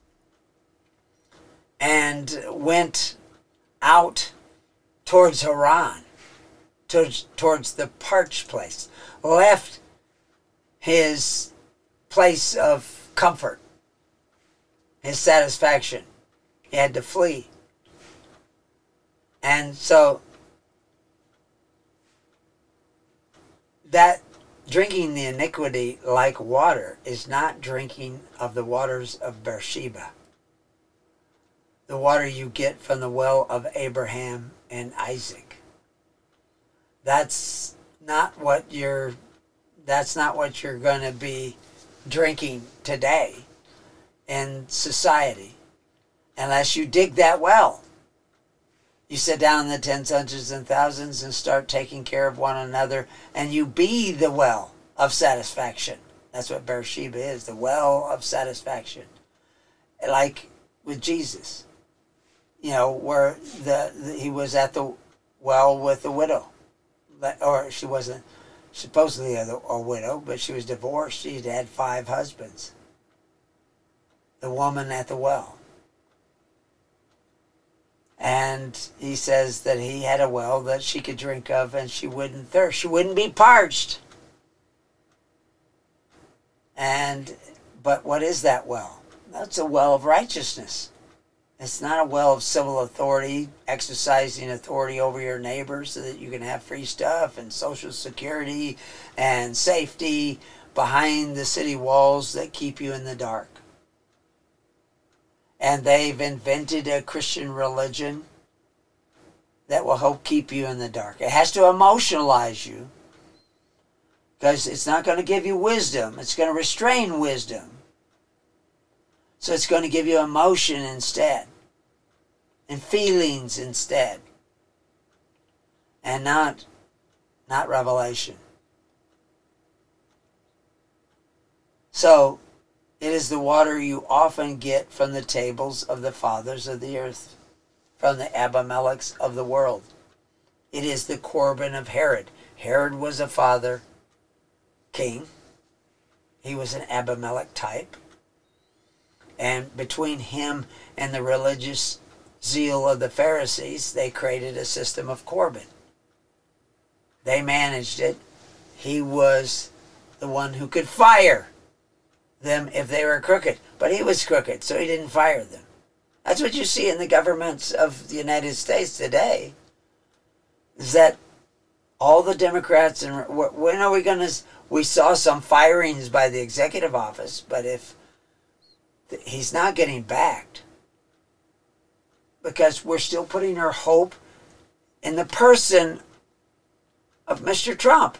and went out towards Haran, towards, towards the parched place, left his place of comfort, his satisfaction. He had to flee. And so that drinking the iniquity like water is not drinking of the waters of Beersheba. The water you get from the well of Abraham and Isaac. That's not what you're that's not what you're going to be drinking today in society unless you dig that well. You sit down in the tens, hundreds, and thousands and start taking care of one another, and you be the well of satisfaction. That's what Beersheba is, the well of satisfaction. Like with Jesus, you know, where the, the he was at the well with the widow, or she wasn't supposedly a, a widow, but she was divorced. She had had five husbands. The woman at the well. And he says that he had a well that she could drink of and she wouldn't thirst. She wouldn't be parched. And, but what is that well? That's a well of righteousness. It's not a well of civil authority, exercising authority over your neighbor so that you can have free stuff and social security and safety behind the city walls that keep you in the dark. And they've invented a Christian religion that will help keep you in the dark. It has to emotionalize you because it's not going to give you wisdom. It's going to restrain wisdom. So it's going to give you emotion instead and feelings instead and not, not revelation. So it is the water you often get from the tables of the fathers of the earth, from the Abimelechs of the world. It is the Corban of Herod. Herod was a father king. He was an Abimelech type. And between him and the religious zeal of the Pharisees, they created a system of Corban. They managed it. He was the one who could fire them if they were crooked. But he was crooked, so he didn't fire them. That's what you see in the governments of the United States today, is that all the Democrats, and when are we going to, we saw some firings by the executive office, but if he's not getting backed, because we're still putting our hope in the person of Mister Trump.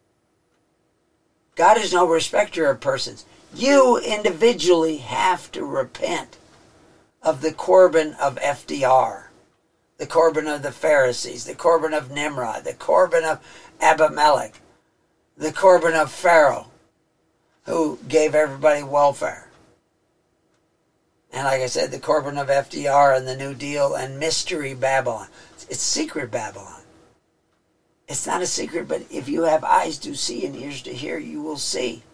God is no respecter of persons. You individually have to repent of the Corban of F D R, the Corban of the Pharisees, the Corban of Nimrod, the Corban of Abimelech, the Corban of Pharaoh, who gave everybody welfare. And like I said, the Corban of F D R and the New Deal and Mystery Babylon. It's secret Babylon. It's not a secret, but if you have eyes to see and ears to hear, you will see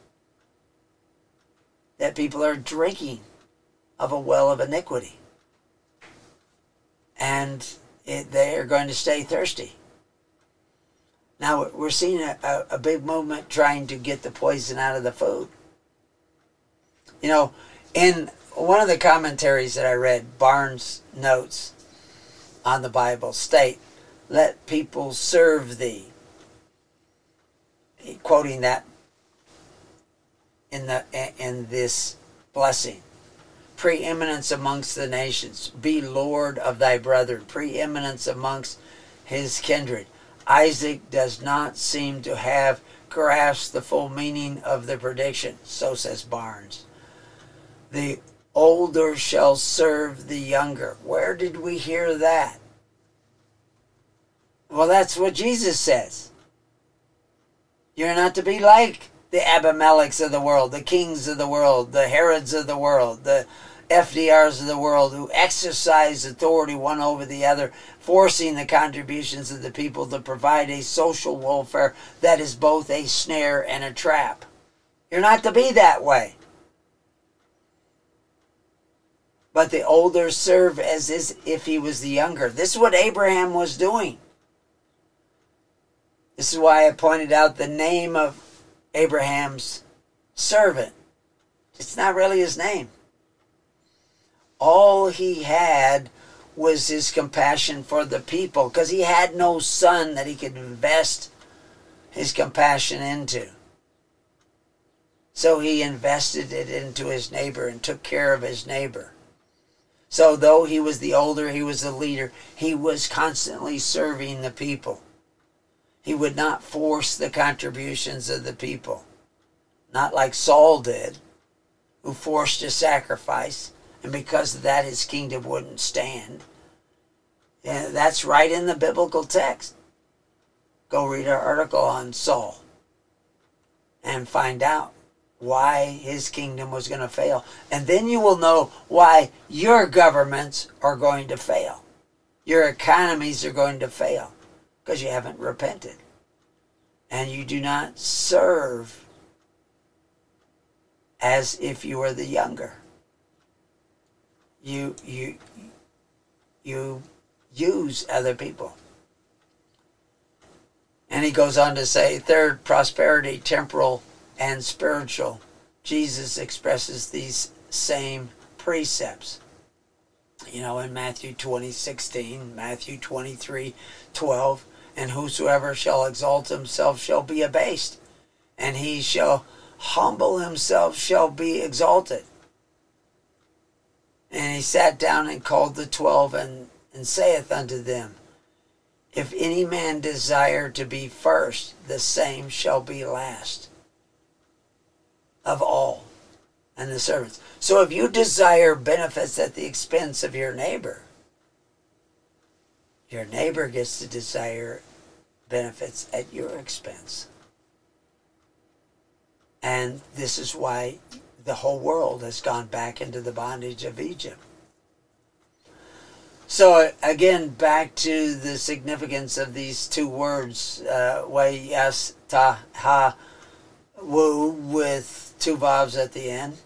that people are drinking of a well of iniquity. and it, they are going to stay thirsty. Now, we're seeing a, a, a big movement trying to get the poison out of the food. You know, in one of the commentaries that I read, Barnes' notes on the Bible state, "Let people serve thee." Quoting that in the in this blessing. Preeminence amongst the nations. Be Lord of thy brethren. Preeminence amongst his kindred. Isaac does not seem to have grasped the full meaning of the prediction. So says Barnes. The older shall serve the younger. Where did we hear that? Well, that's what Jesus says. You're not to be like the Abimelechs of the world, the kings of the world, the Herods of the world, the F D Rs of the world who exercise authority one over the other, forcing the contributions of the people to provide a social welfare that is both a snare and a trap. You're not to be that way. But the older serve as if he was the younger. This is what Abraham was doing. This is why I pointed out the name of Abraham's servant. It's not really his name. All he had was his compassion for the people, because he had no son that he could invest his compassion into. So he invested it into his neighbor and took care of his neighbor. So though he was the older, he was the leader, he was constantly serving the people. He would not force the contributions of the people. Not like Saul did, who forced a sacrifice, and because of that his kingdom wouldn't stand. And that's right in the biblical text. Go read our article on Saul and find out why his kingdom was going to fail. And then you will know why your governments are going to fail. Your economies are going to fail. Because you haven't repented. And you do not serve as if you were the younger. You you you use other people. And he goes on to say, third, prosperity, temporal and spiritual. Jesus expresses these same precepts. You know, in Matthew twenty sixteen, Matthew twenty-three twelve, and whosoever shall exalt himself shall be abased, and he shall humble himself shall be exalted. And he sat down and called the twelve, and, and saith unto them, if any man desire to be first, the same shall be last of all, and the servants. So if you desire benefits at the expense of your neighbor, your neighbor gets to desire benefits at your expense. And this is why the whole world has gone back into the bondage of Egypt. So again, back to the significance of these two words, uh, Wayas ta ha wu, with two vowels at the end.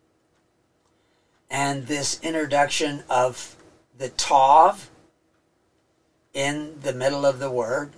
And this introduction of the tav in the middle of the word,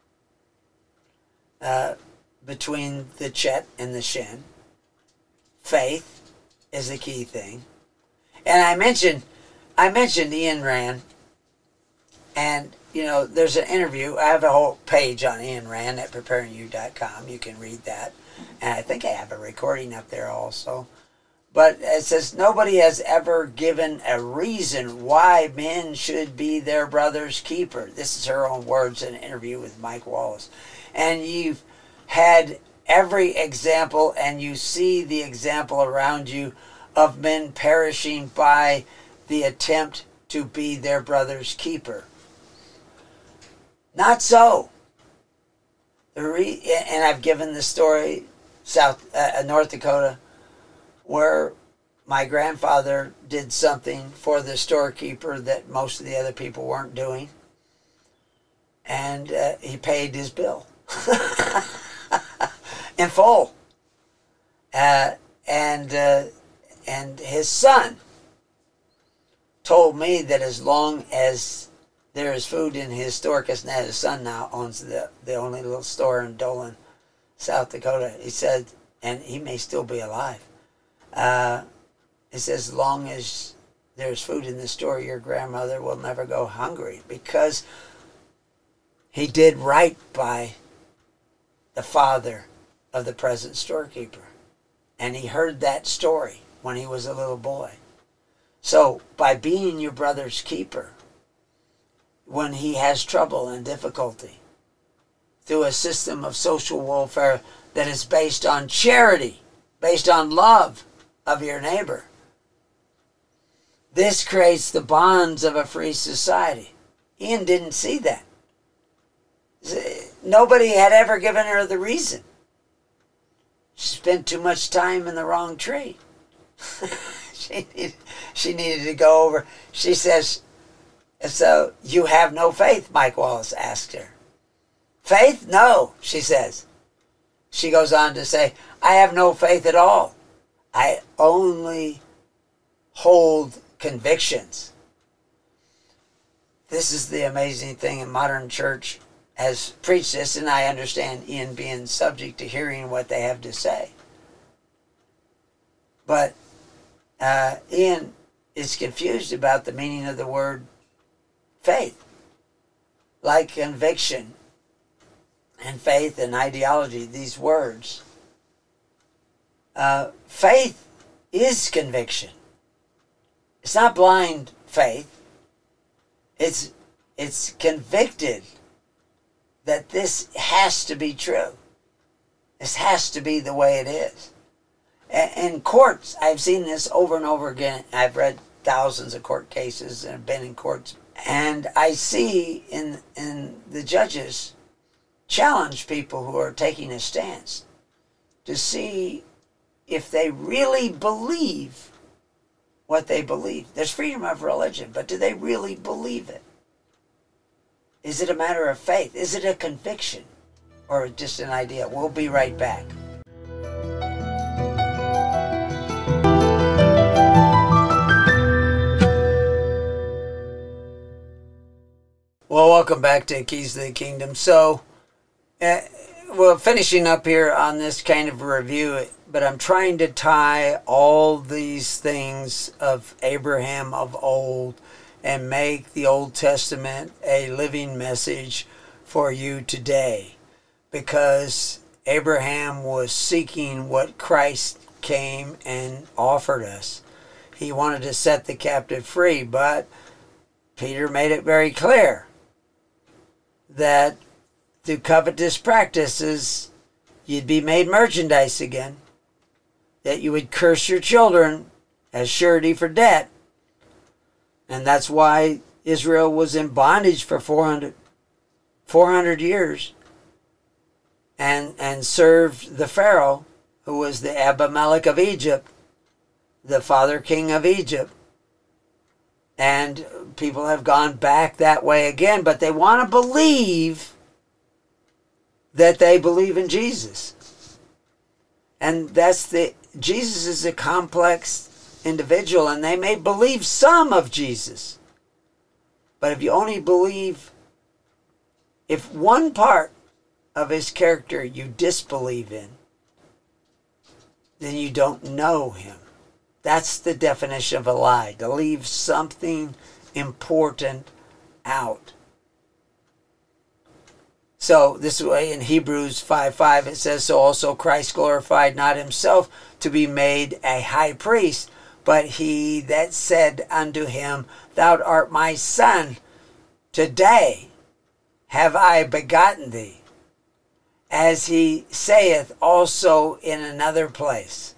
uh, between the chet and the shin. Faith is the key thing. And I mentioned, I mentioned Ayn Rand, and you know, there's an interview. I have a whole page on Ayn Rand at preparing you dot com. You can read that. And I think I have a recording up there also. But it says, nobody has ever given a reason why men should be their brother's keeper. This is her own words in an interview with Mike Wallace. And you've had every example, and you see the example around you of men perishing by the attempt to be their brother's keeper. Not so. The re- and I've given the story, South uh, North Dakota, where my grandfather did something for the storekeeper that most of the other people weren't doing, and uh, he paid his bill in full. Uh, and uh, and his son told me that as long as there is food in his store, because now his son now owns the, the only little store in Dolan, South Dakota. He said, and he may still be alive. Uh, he says, as long as there's food in the store, your grandmother will never go hungry, because he did right by the father of the present storekeeper. And he heard that story when he was a little boy. So by being your brother's keeper, when he has trouble and difficulty, through a system of social welfare that is based on charity, based on love of your neighbor, this creates the bonds of a free society. Ian didn't see that. Nobody had ever given her the reason. She spent too much time in the wrong tree. she, needed, she needed to go over. She says, so you have no faith, Mike Wallace asked her. Faith? No, she says. She goes on to say, I have no faith at all. I only hold convictions. This is the amazing thing, in modern church has preached this, and I understand Ian being subject to hearing what they have to say. But uh, Ian is confused about the meaning of the word faith. Like conviction and faith and ideology, these words. Uh, faith is conviction. It's not blind faith. It's it's convicted that this has to be true. This has to be the way it is. In courts, I've seen this over and over again. I've read thousands of court cases and have been in courts. And I see in in the judges challenge people who are taking a stance to see if they really believe what they believe. There's freedom of religion, but do they really believe it? Is it a matter of faith? Is it a conviction? Or just an idea? We'll be right back. Well, welcome back to Keys to the Kingdom. So, uh, well, finishing up here on this kind of review, but I'm trying to tie all these things of Abraham of old and make the Old Testament a living message for you today. Because Abraham was seeking what Christ came and offered us. He wanted to set the captive free, but Peter made it very clear that through covetous practices, you'd be made merchandise again, that you would curse your children as surety for debt. And that's why Israel was in bondage for four hundred, four hundred years and, and served the Pharaoh, who was the Abimelech of Egypt, the father king of Egypt. And people have gone back that way again, but they want to believe that they believe in Jesus. And that's the, Jesus is a complex individual, and they may believe some of Jesus. But if you only believe, if one part of his character you disbelieve in, then you don't know him. That's the definition of a lie, to leave something important out. So this way in Hebrews five five it says, so also Christ glorified not himself to be made a high priest, but he that said unto him, Thou art my son, today have I begotten thee. As he saith also in another place,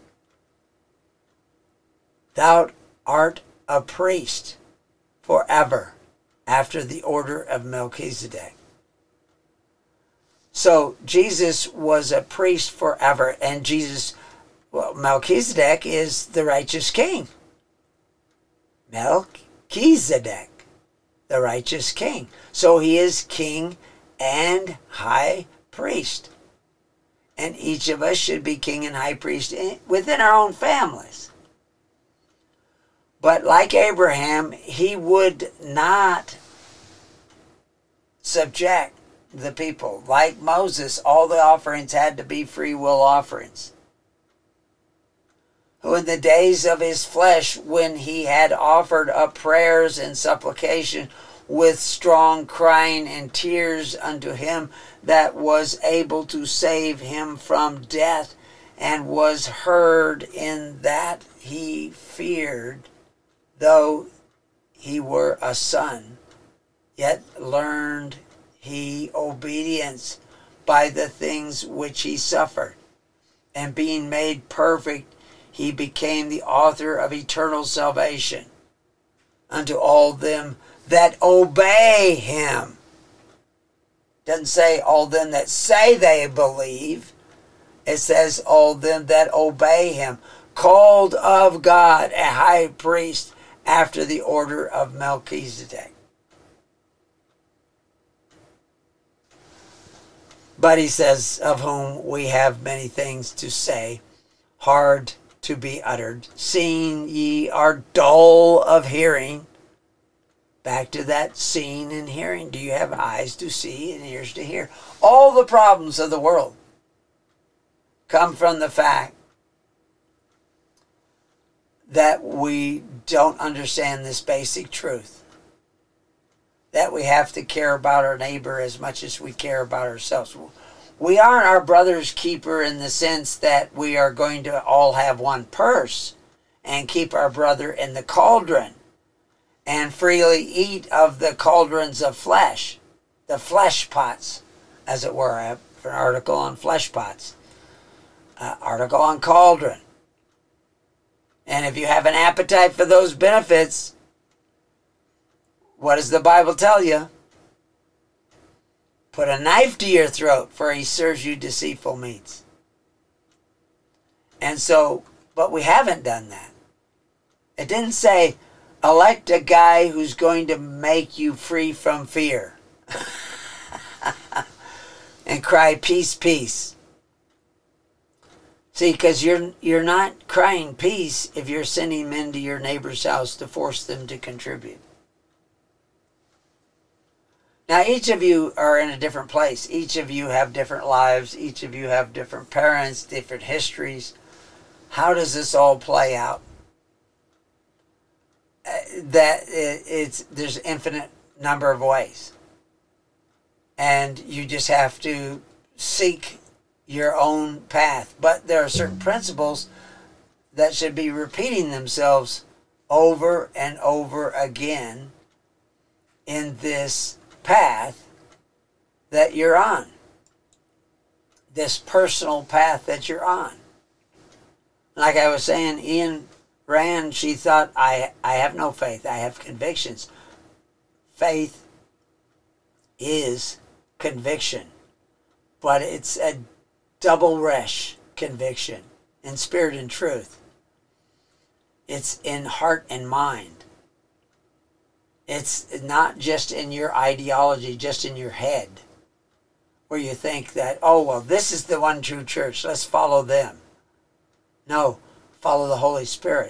Thou art a priest forever, after the order of Melchizedek. So Jesus was a priest forever, and Jesus, well, Melchizedek is the righteous king. Melchizedek, the righteous king. So he is king and high priest. And each of us should be king and high priest in, within our own families. But like Abraham, he would not subject the people. Like Moses, all the offerings had to be free will offerings. Who in the days of his flesh, when he had offered up prayers and supplication with strong crying and tears unto him that was able to save him from death, and was heard in that he feared, though he were a son, yet learned he obedience by the things which he suffered. And being made perfect, he became the author of eternal salvation unto all them that obey him. Doesn't say all them that say they believe. It says all them that obey him. Called of God, a high priest after the order of Melchizedek. But he says, of whom we have many things to say, hard to be uttered, seeing ye are dull of hearing. Back to that seeing and hearing. Do you have eyes to see and ears to hear? All the problems of the world come from the fact that we don't understand this basic truth, that we have to care about our neighbor as much as we care about ourselves. We aren't our brother's keeper in the sense that we are going to all have one purse and keep our brother in the cauldron and freely eat of the cauldrons of flesh, the flesh pots, as it were. I have an article on flesh pots, uh, article on cauldron. And if you have an appetite for those benefits, what does the Bible tell you? Put a knife to your throat, for he serves you deceitful meats. And so, but we haven't done that. It didn't say, elect a guy who's going to make you free from fear. And cry, peace, peace. See, because you're, you're not crying peace if you're sending men to your neighbor's house to force them to contribute. Now, each of you are in a different place. Each of you have different lives. Each of you have different parents, different histories. How does this all play out? Uh, that it, it's there's infinite number of ways. And you just have to seek your own path. But there are certain principles that should be repeating themselves over and over again in this path that you're on, this personal path that you're on. Like I was saying, Ian Rand, she thought, I, I have no faith, I have convictions. Faith is conviction, but it's a double resh conviction in spirit and truth. It's in heart and mind. It's not just in your ideology, just in your head, where you think that, oh, well, this is the one true church, let's follow them. No, follow the Holy Spirit,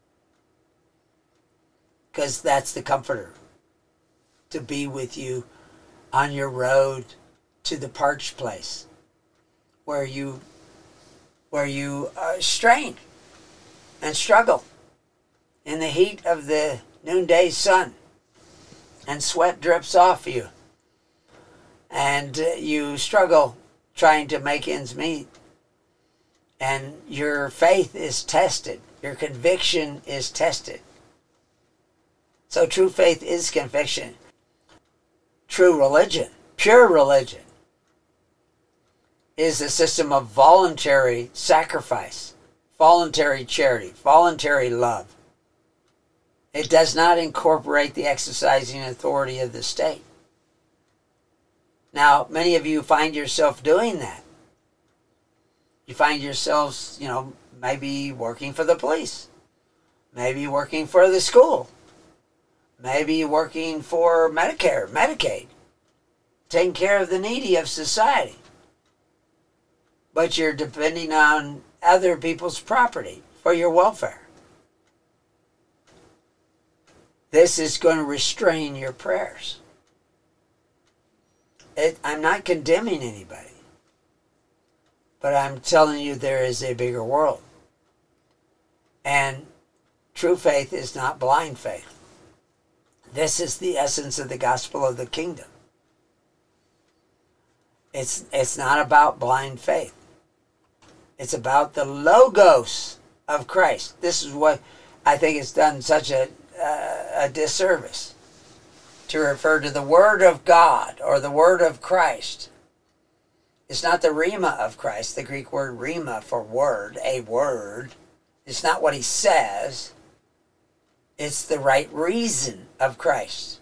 because that's the comforter, to be with you on your road to the parched place, where you, where you uh, strain and struggle in the heat of the noonday sun. And sweat drips off you. And uh, you struggle trying to make ends meet. And your faith is tested. Your conviction is tested. So true faith is conviction. True religion, pure religion, is a system of voluntary sacrifice, voluntary charity, voluntary love. It does not incorporate the exercising authority of the state. Now, many of you find yourself doing that. You find yourselves, you know, maybe working for the police, maybe working for the school, maybe working for Medicare, Medicaid, taking care of the needy of society. But you're depending on other people's property for your welfare. this is going to restrain your prayers. It, I'm not condemning anybody, but I'm telling you there is a bigger world. And true faith is not blind faith. This is the essence of the gospel of the kingdom. It's, it's not about blind faith. It's about the logos of Christ. This is what I think it's done such a, uh, a disservice, to refer to the Word of God or the Word of Christ. It's not the rhema of Christ, the Greek word rhema for word, a word. It's not what he says. It's the right reason of Christ.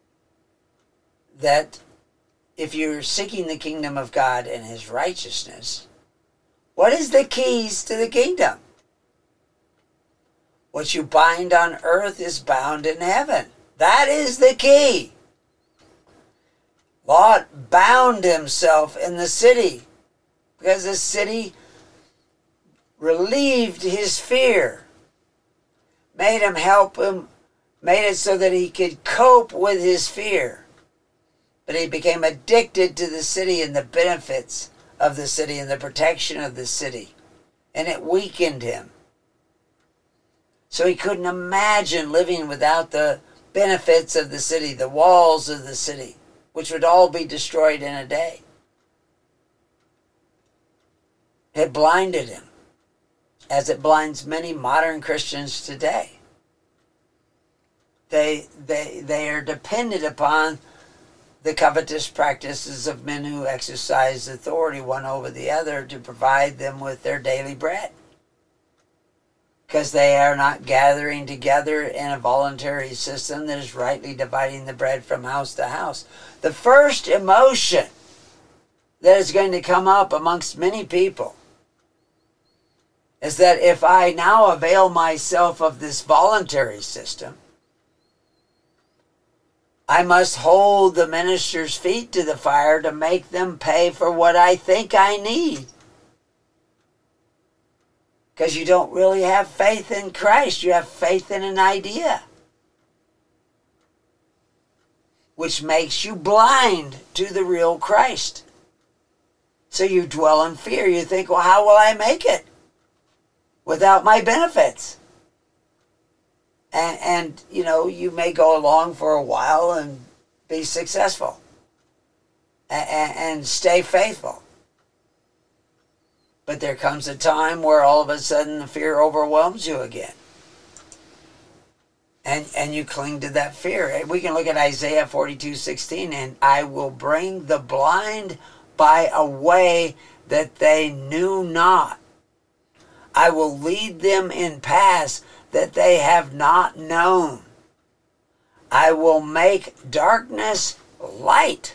That if you're seeking the kingdom of God and his righteousness, what is the keys to the kingdom? What you bind on earth is bound in heaven. That is the key. Lot bound himself in the city because the city relieved his fear, made him help him, made it so that he could cope with his fear. But he became addicted to the city and the benefits of the city and the protection of the city, and it weakened him. So he couldn't imagine living without the benefits of the city, the walls of the city, which would all be destroyed in a day. It blinded him, as it blinds many modern Christians today. They, they, they are dependent upon the covetous practices of men who exercise authority one over the other to provide them with their daily bread, because they are not gathering together in a voluntary system that is rightly dividing the bread from house to house. The first emotion that is going to come up amongst many people is that if I now avail myself of this voluntary system, I must hold the minister's feet to the fire to make them pay for what I think I need. Because you don't really have faith in Christ. You have faith in an idea, which makes you blind to the real Christ. So you dwell in fear. You think, well, how will I make it without my benefits? And, and, you know, you may go along for a while and be successful and, and, and stay faithful. But there comes a time where all of a sudden the fear overwhelms you again. And, and you cling to that fear. We can look at Isaiah forty-two sixteen, and I will bring the blind by a way that they knew not. I will lead them in paths that they have not known. I will make darkness light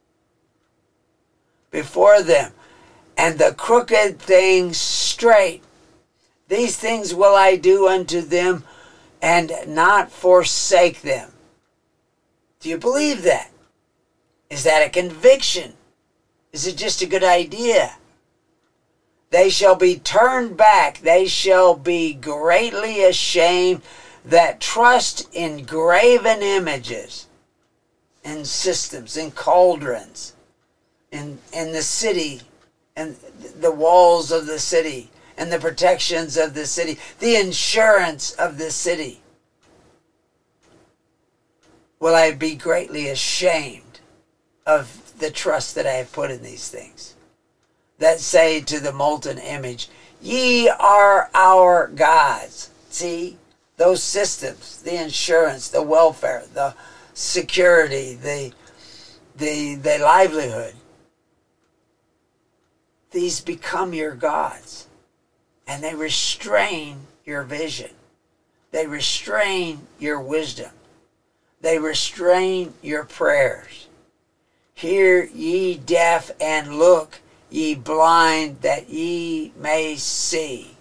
before them, and the crooked things straight. These things will I do unto them, and not forsake them. Do you believe that? Is that a conviction? Is it just a good idea? They shall be turned back. They shall be greatly ashamed that trust in graven images, in systems, in cauldrons, in, in the city, and the walls of the city, and the protections of the city, the insurance of the city. Will I be greatly ashamed of the trust that I have put in these things? That say to the molten image, ye are our gods. See, those systems, the insurance, the welfare, the security, the, the, the livelihood, these become your gods. And they restrain your vision. They restrain your wisdom. They restrain your prayers. Hear ye deaf and look, ye blind, that ye may see.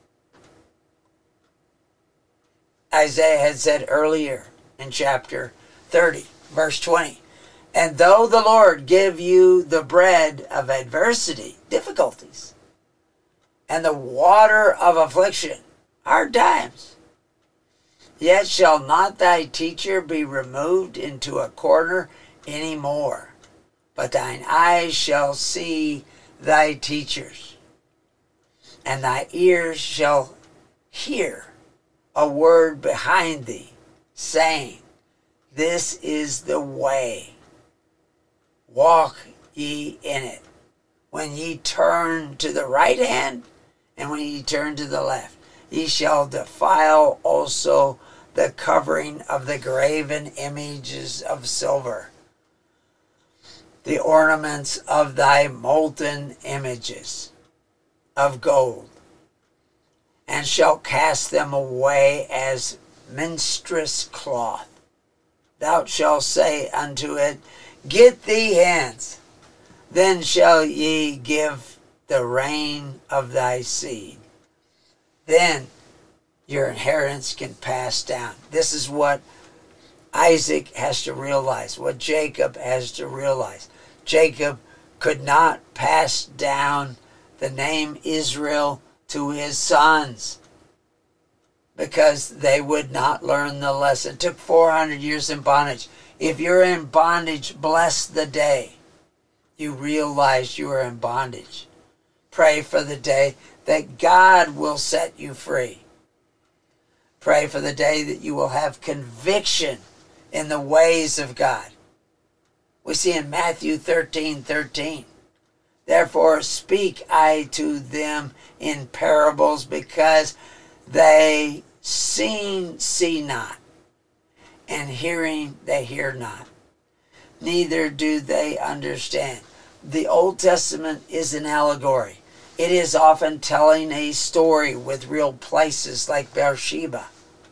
Isaiah had said earlier in chapter thirty, verse twenty, and though the Lord give you the bread of adversity, difficulties, and the water of affliction, hard times, Yet shall not thy teacher be removed into a corner any more, but thine eyes shall see thy teachers, and thy ears shall hear a word behind thee, saying, This is the way, walk ye in it, when ye turn to the right hand, and when ye turn to the left. Ye shall defile also the covering of the graven images of silver, the ornaments of thy molten images of gold, and shall cast them away as menstruous cloth. Thou shalt say unto it, Get thee hence. Then shall ye give the rain of thy seed. Then your inheritance can pass down. This is what Isaac has to realize, what Jacob has to realize. Jacob could not pass down the name Israel to his sons because they would not learn the lesson. It took four hundred years in bondage. If you're in bondage, bless the day you realize you are in bondage. Pray for the day that God will set you free. Pray for the day that you will have conviction in the ways of God. We see in Matthew thirteen thirteen, Therefore speak I to them in parables, because they seeing see not, and hearing they hear not, neither do they understand. The Old Testament is an allegory. It is often telling a story with real places like Beersheba.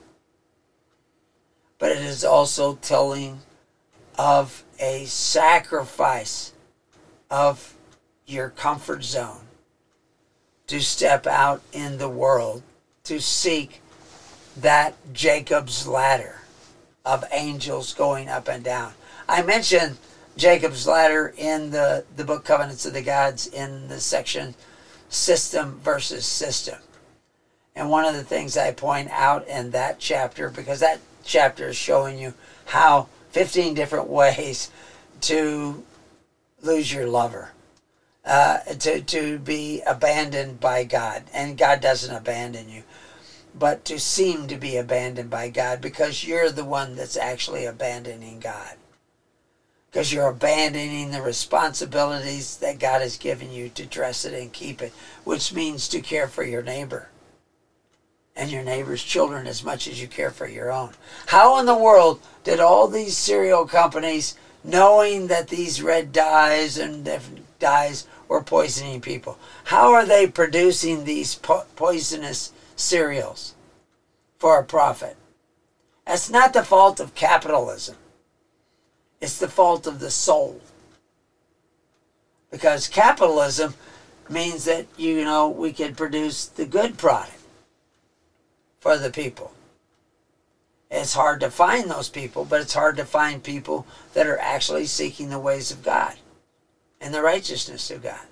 But it is also telling of a sacrifice of your comfort zone to step out in the world to seek that Jacob's ladder of angels going up and down. I mentioned Jacob's ladder in the, the book Covenants of the Gods in the section System versus System. And one of the things I point out in that chapter, because that chapter is showing you how fifteen different ways to lose your lover, uh, to, to be abandoned by God. And God doesn't abandon you, but to seem to be abandoned by God because you're the one that's actually abandoning God. Because you're abandoning the responsibilities that God has given you to dress it and keep it, which means to care for your neighbor and your neighbor's children as much as you care for your own. How in the world did all these cereal companies, knowing that these red dyes and different dyes were poisoning people, how are they producing these po- poisonous cereals for a profit? That's not the fault of capitalism. It's the fault of the soul. Because capitalism means that, you know, we can produce the good product for the people. It's hard to find those people, but it's hard to find people that are actually seeking the ways of God and the righteousness of God.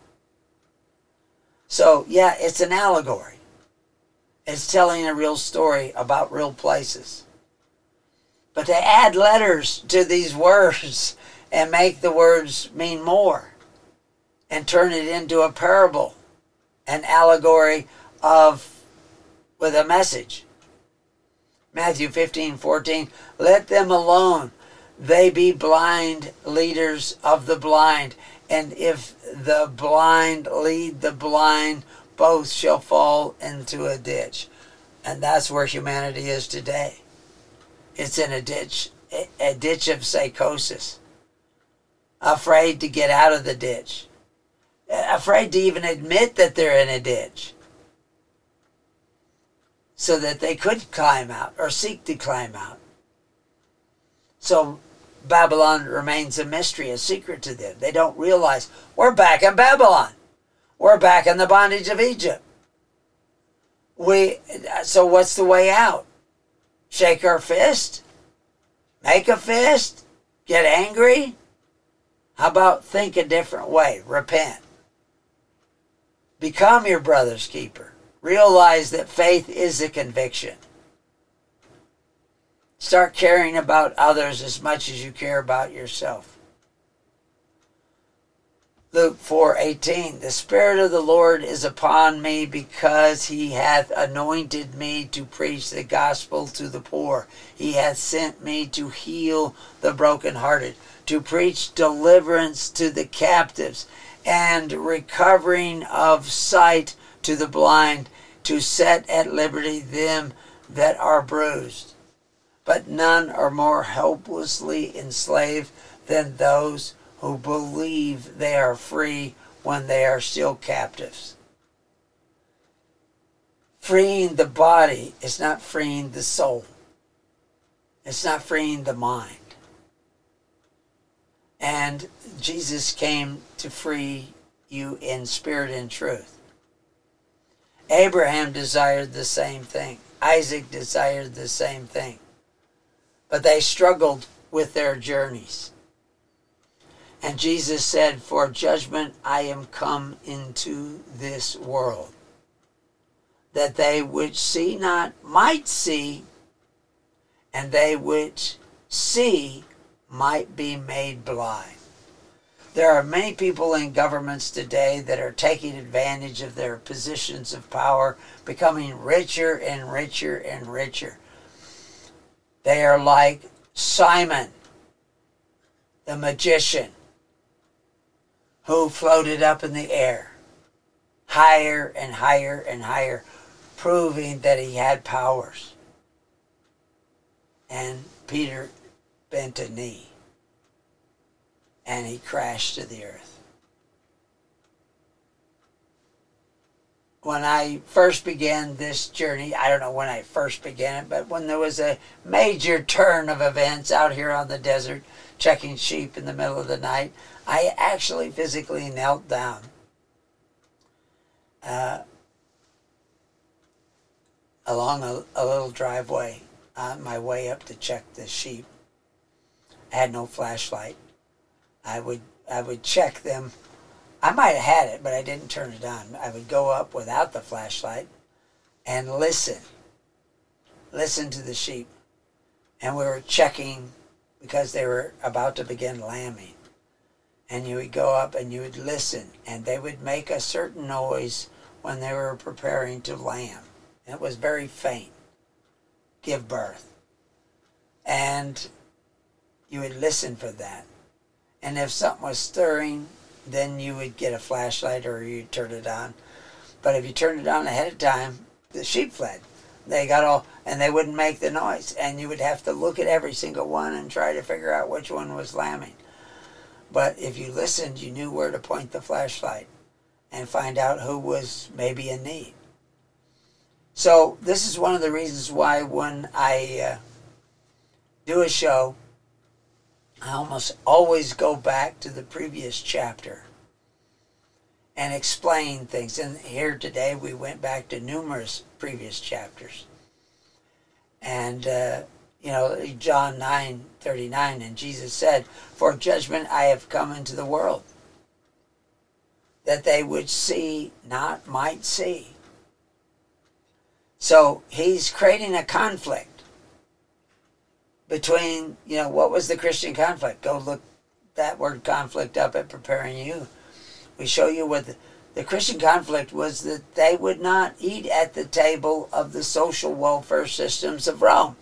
So, yeah, it's an allegory. It's telling a real story about real places. But they add letters to these words and make the words mean more and turn it into a parable, an allegory of with a message. Matthew fifteen fourteen, let them alone. They be blind leaders of the blind. And if the blind lead the blind, both shall fall into a ditch. And that's where humanity is today. It's in a ditch, a ditch of psychosis. Afraid to get out of the ditch. Afraid to even admit that they're in a ditch. So that they could climb out or seek to climb out. So Babylon remains a mystery, a secret to them. They don't realize we're back in Babylon. We're back in the bondage of Egypt. We. So what's the way out? Shake our fist? Make a fist? Get angry? How about think a different way? Repent. Become your brother's keeper. Realize that faith is a conviction. Start caring about others as much as you care about yourself. Luke four eighteen, the Spirit of the Lord is upon me because he hath anointed me to preach the gospel to the poor. He hath sent me to heal the brokenhearted, to preach deliverance to the captives, and recovering of sight to the blind, to set at liberty them that are bruised. But none are more helplessly enslaved than those who believe they are free when they are still captives. Freeing the body is not freeing the soul. It's not freeing the mind. And Jesus came to free you in spirit and truth. Abraham desired the same thing. Isaac desired the same thing. But they struggled with their journeys. And Jesus said, for judgment I am come into this world, that they which see not might see, and they which see might be made blind. There are many people in governments today that are taking advantage of their positions of power, becoming richer and richer and richer. They are like Simon, the magician, who floated up in the air, higher and higher and higher, proving that he had powers. And Peter bent a knee, and he crashed to the earth. When I first began this journey, I don't know when I first began it, but when there was a major turn of events out here on the desert, checking sheep in the middle of the night, I actually physically knelt down uh, along a, a little driveway on my way up to check the sheep. I had no flashlight. I would I would check them. I might have had it, but I didn't turn it on. I would go up without the flashlight and listen. Listen to the sheep. And we were checking because they were about to begin lambing. And you would go up and you would listen, and they would make a certain noise when they were preparing to lamb. And it was very faint. Give birth. And you would listen for that. And if something was stirring, then you would get a flashlight or you'd turn it on. But if you turned it on ahead of time, the sheep fled. They got all, and they wouldn't make the noise. And you would have to look at every single one and try to figure out which one was lambing. But if you listened, you knew where to point the flashlight and find out who was maybe in need. So this is one of the reasons why when I uh, do a show, I almost always go back to the previous chapter and explain things. And here today we went back to numerous previous chapters. And, uh, you know, John nine thirty-nine, and Jesus said, for judgment I have come into the world, that they which see not might see. So he's creating a conflict between, you know, what was the Christian conflict? Go look that word conflict up at Preparing You. We show you what the, the Christian conflict was, that they would not eat at the table of the social welfare systems of Rome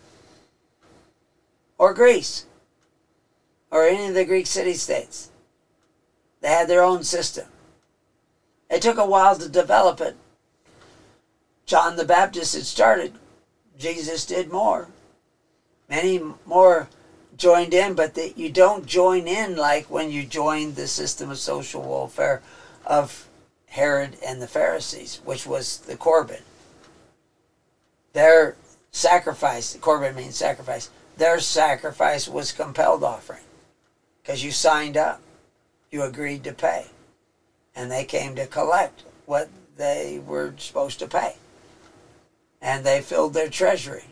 or Greece or any of the Greek city-states. They had their own system. It took a while to develop it. John the Baptist had started. Jesus did more. Many more joined in, but that you don't join in like when you joined the system of social welfare of Herod and the Pharisees, which was the Corban. Their sacrifice, Corban means sacrifice, their sacrifice was compelled offering because you signed up. You agreed to pay. And they came to collect what they were supposed to pay. And they filled their treasury.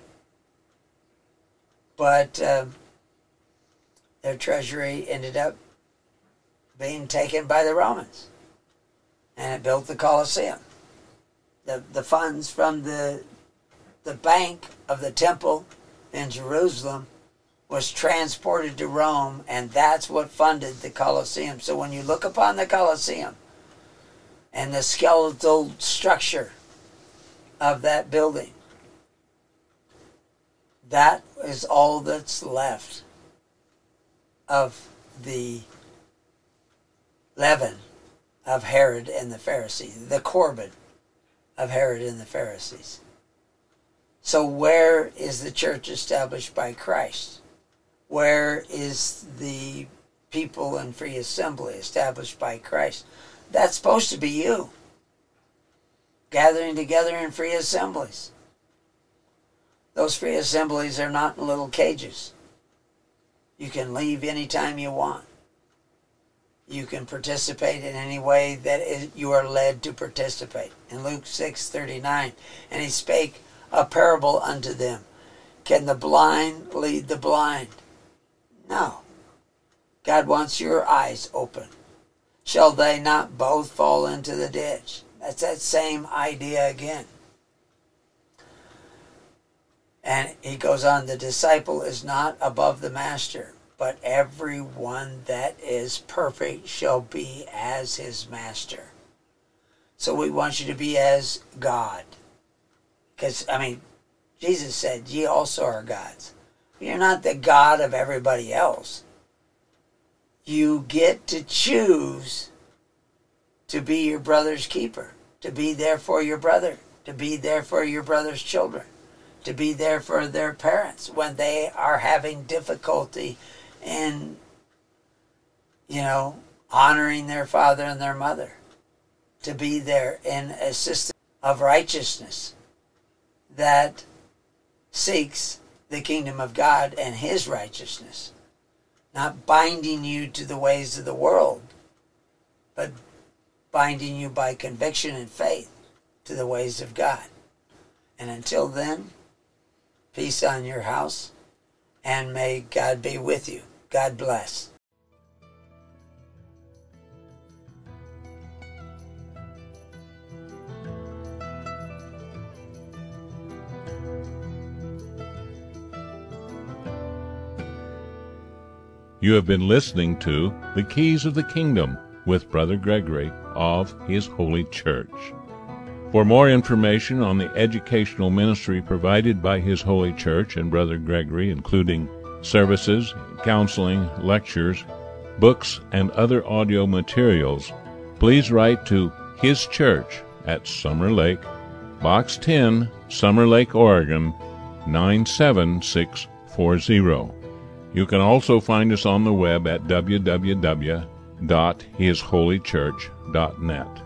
But uh, their treasury ended up being taken by the Romans. And it built the Colosseum. The, the funds from the, the bank of the temple in Jerusalem was transported to Rome, and that's what funded the Colosseum. So when you look upon the Colosseum and the skeletal structure of that building, that is all that's left of the leaven of Herod and the Pharisees, the Corban of Herod and the Pharisees. So where is the church established by Christ? Where is the people in free assembly established by Christ? That's supposed to be you, gathering together in free assemblies. Those free assemblies are not in little cages. You can leave anytime you want. You can participate in any way that you are led to participate. In Luke six thirty-nine, and he spake a parable unto them. Can the blind lead the blind? No. God wants your eyes open. Shall they not both fall into the ditch? That's that same idea again. And he goes on, the disciple is not above the master, but everyone that is perfect shall be as his master. So we want you to be as God. Because, I mean, Jesus said, ye also are gods. You're not the God of everybody else. You get to choose to be your brother's keeper, to be there for your brother, to be there for your brother's children, to be there for their parents when they are having difficulty in, you know, honoring their father and their mother, to be there in a system of righteousness that seeks the kingdom of God and his righteousness, not binding you to the ways of the world, but binding you by conviction and faith to the ways of God. And until then, peace on your house, and may God be with you. God bless. You have been listening to The Keys of the Kingdom with Brother Gregory of His Holy Church. For more information on the educational ministry provided by His Holy Church and Brother Gregory, including services, counseling, lectures, books, and other audio materials, please write to His Church at Summer Lake, Box ten, Summer Lake, Oregon, nine seven six four zero. You can also find us on the web at w w w dot his holy church dot net.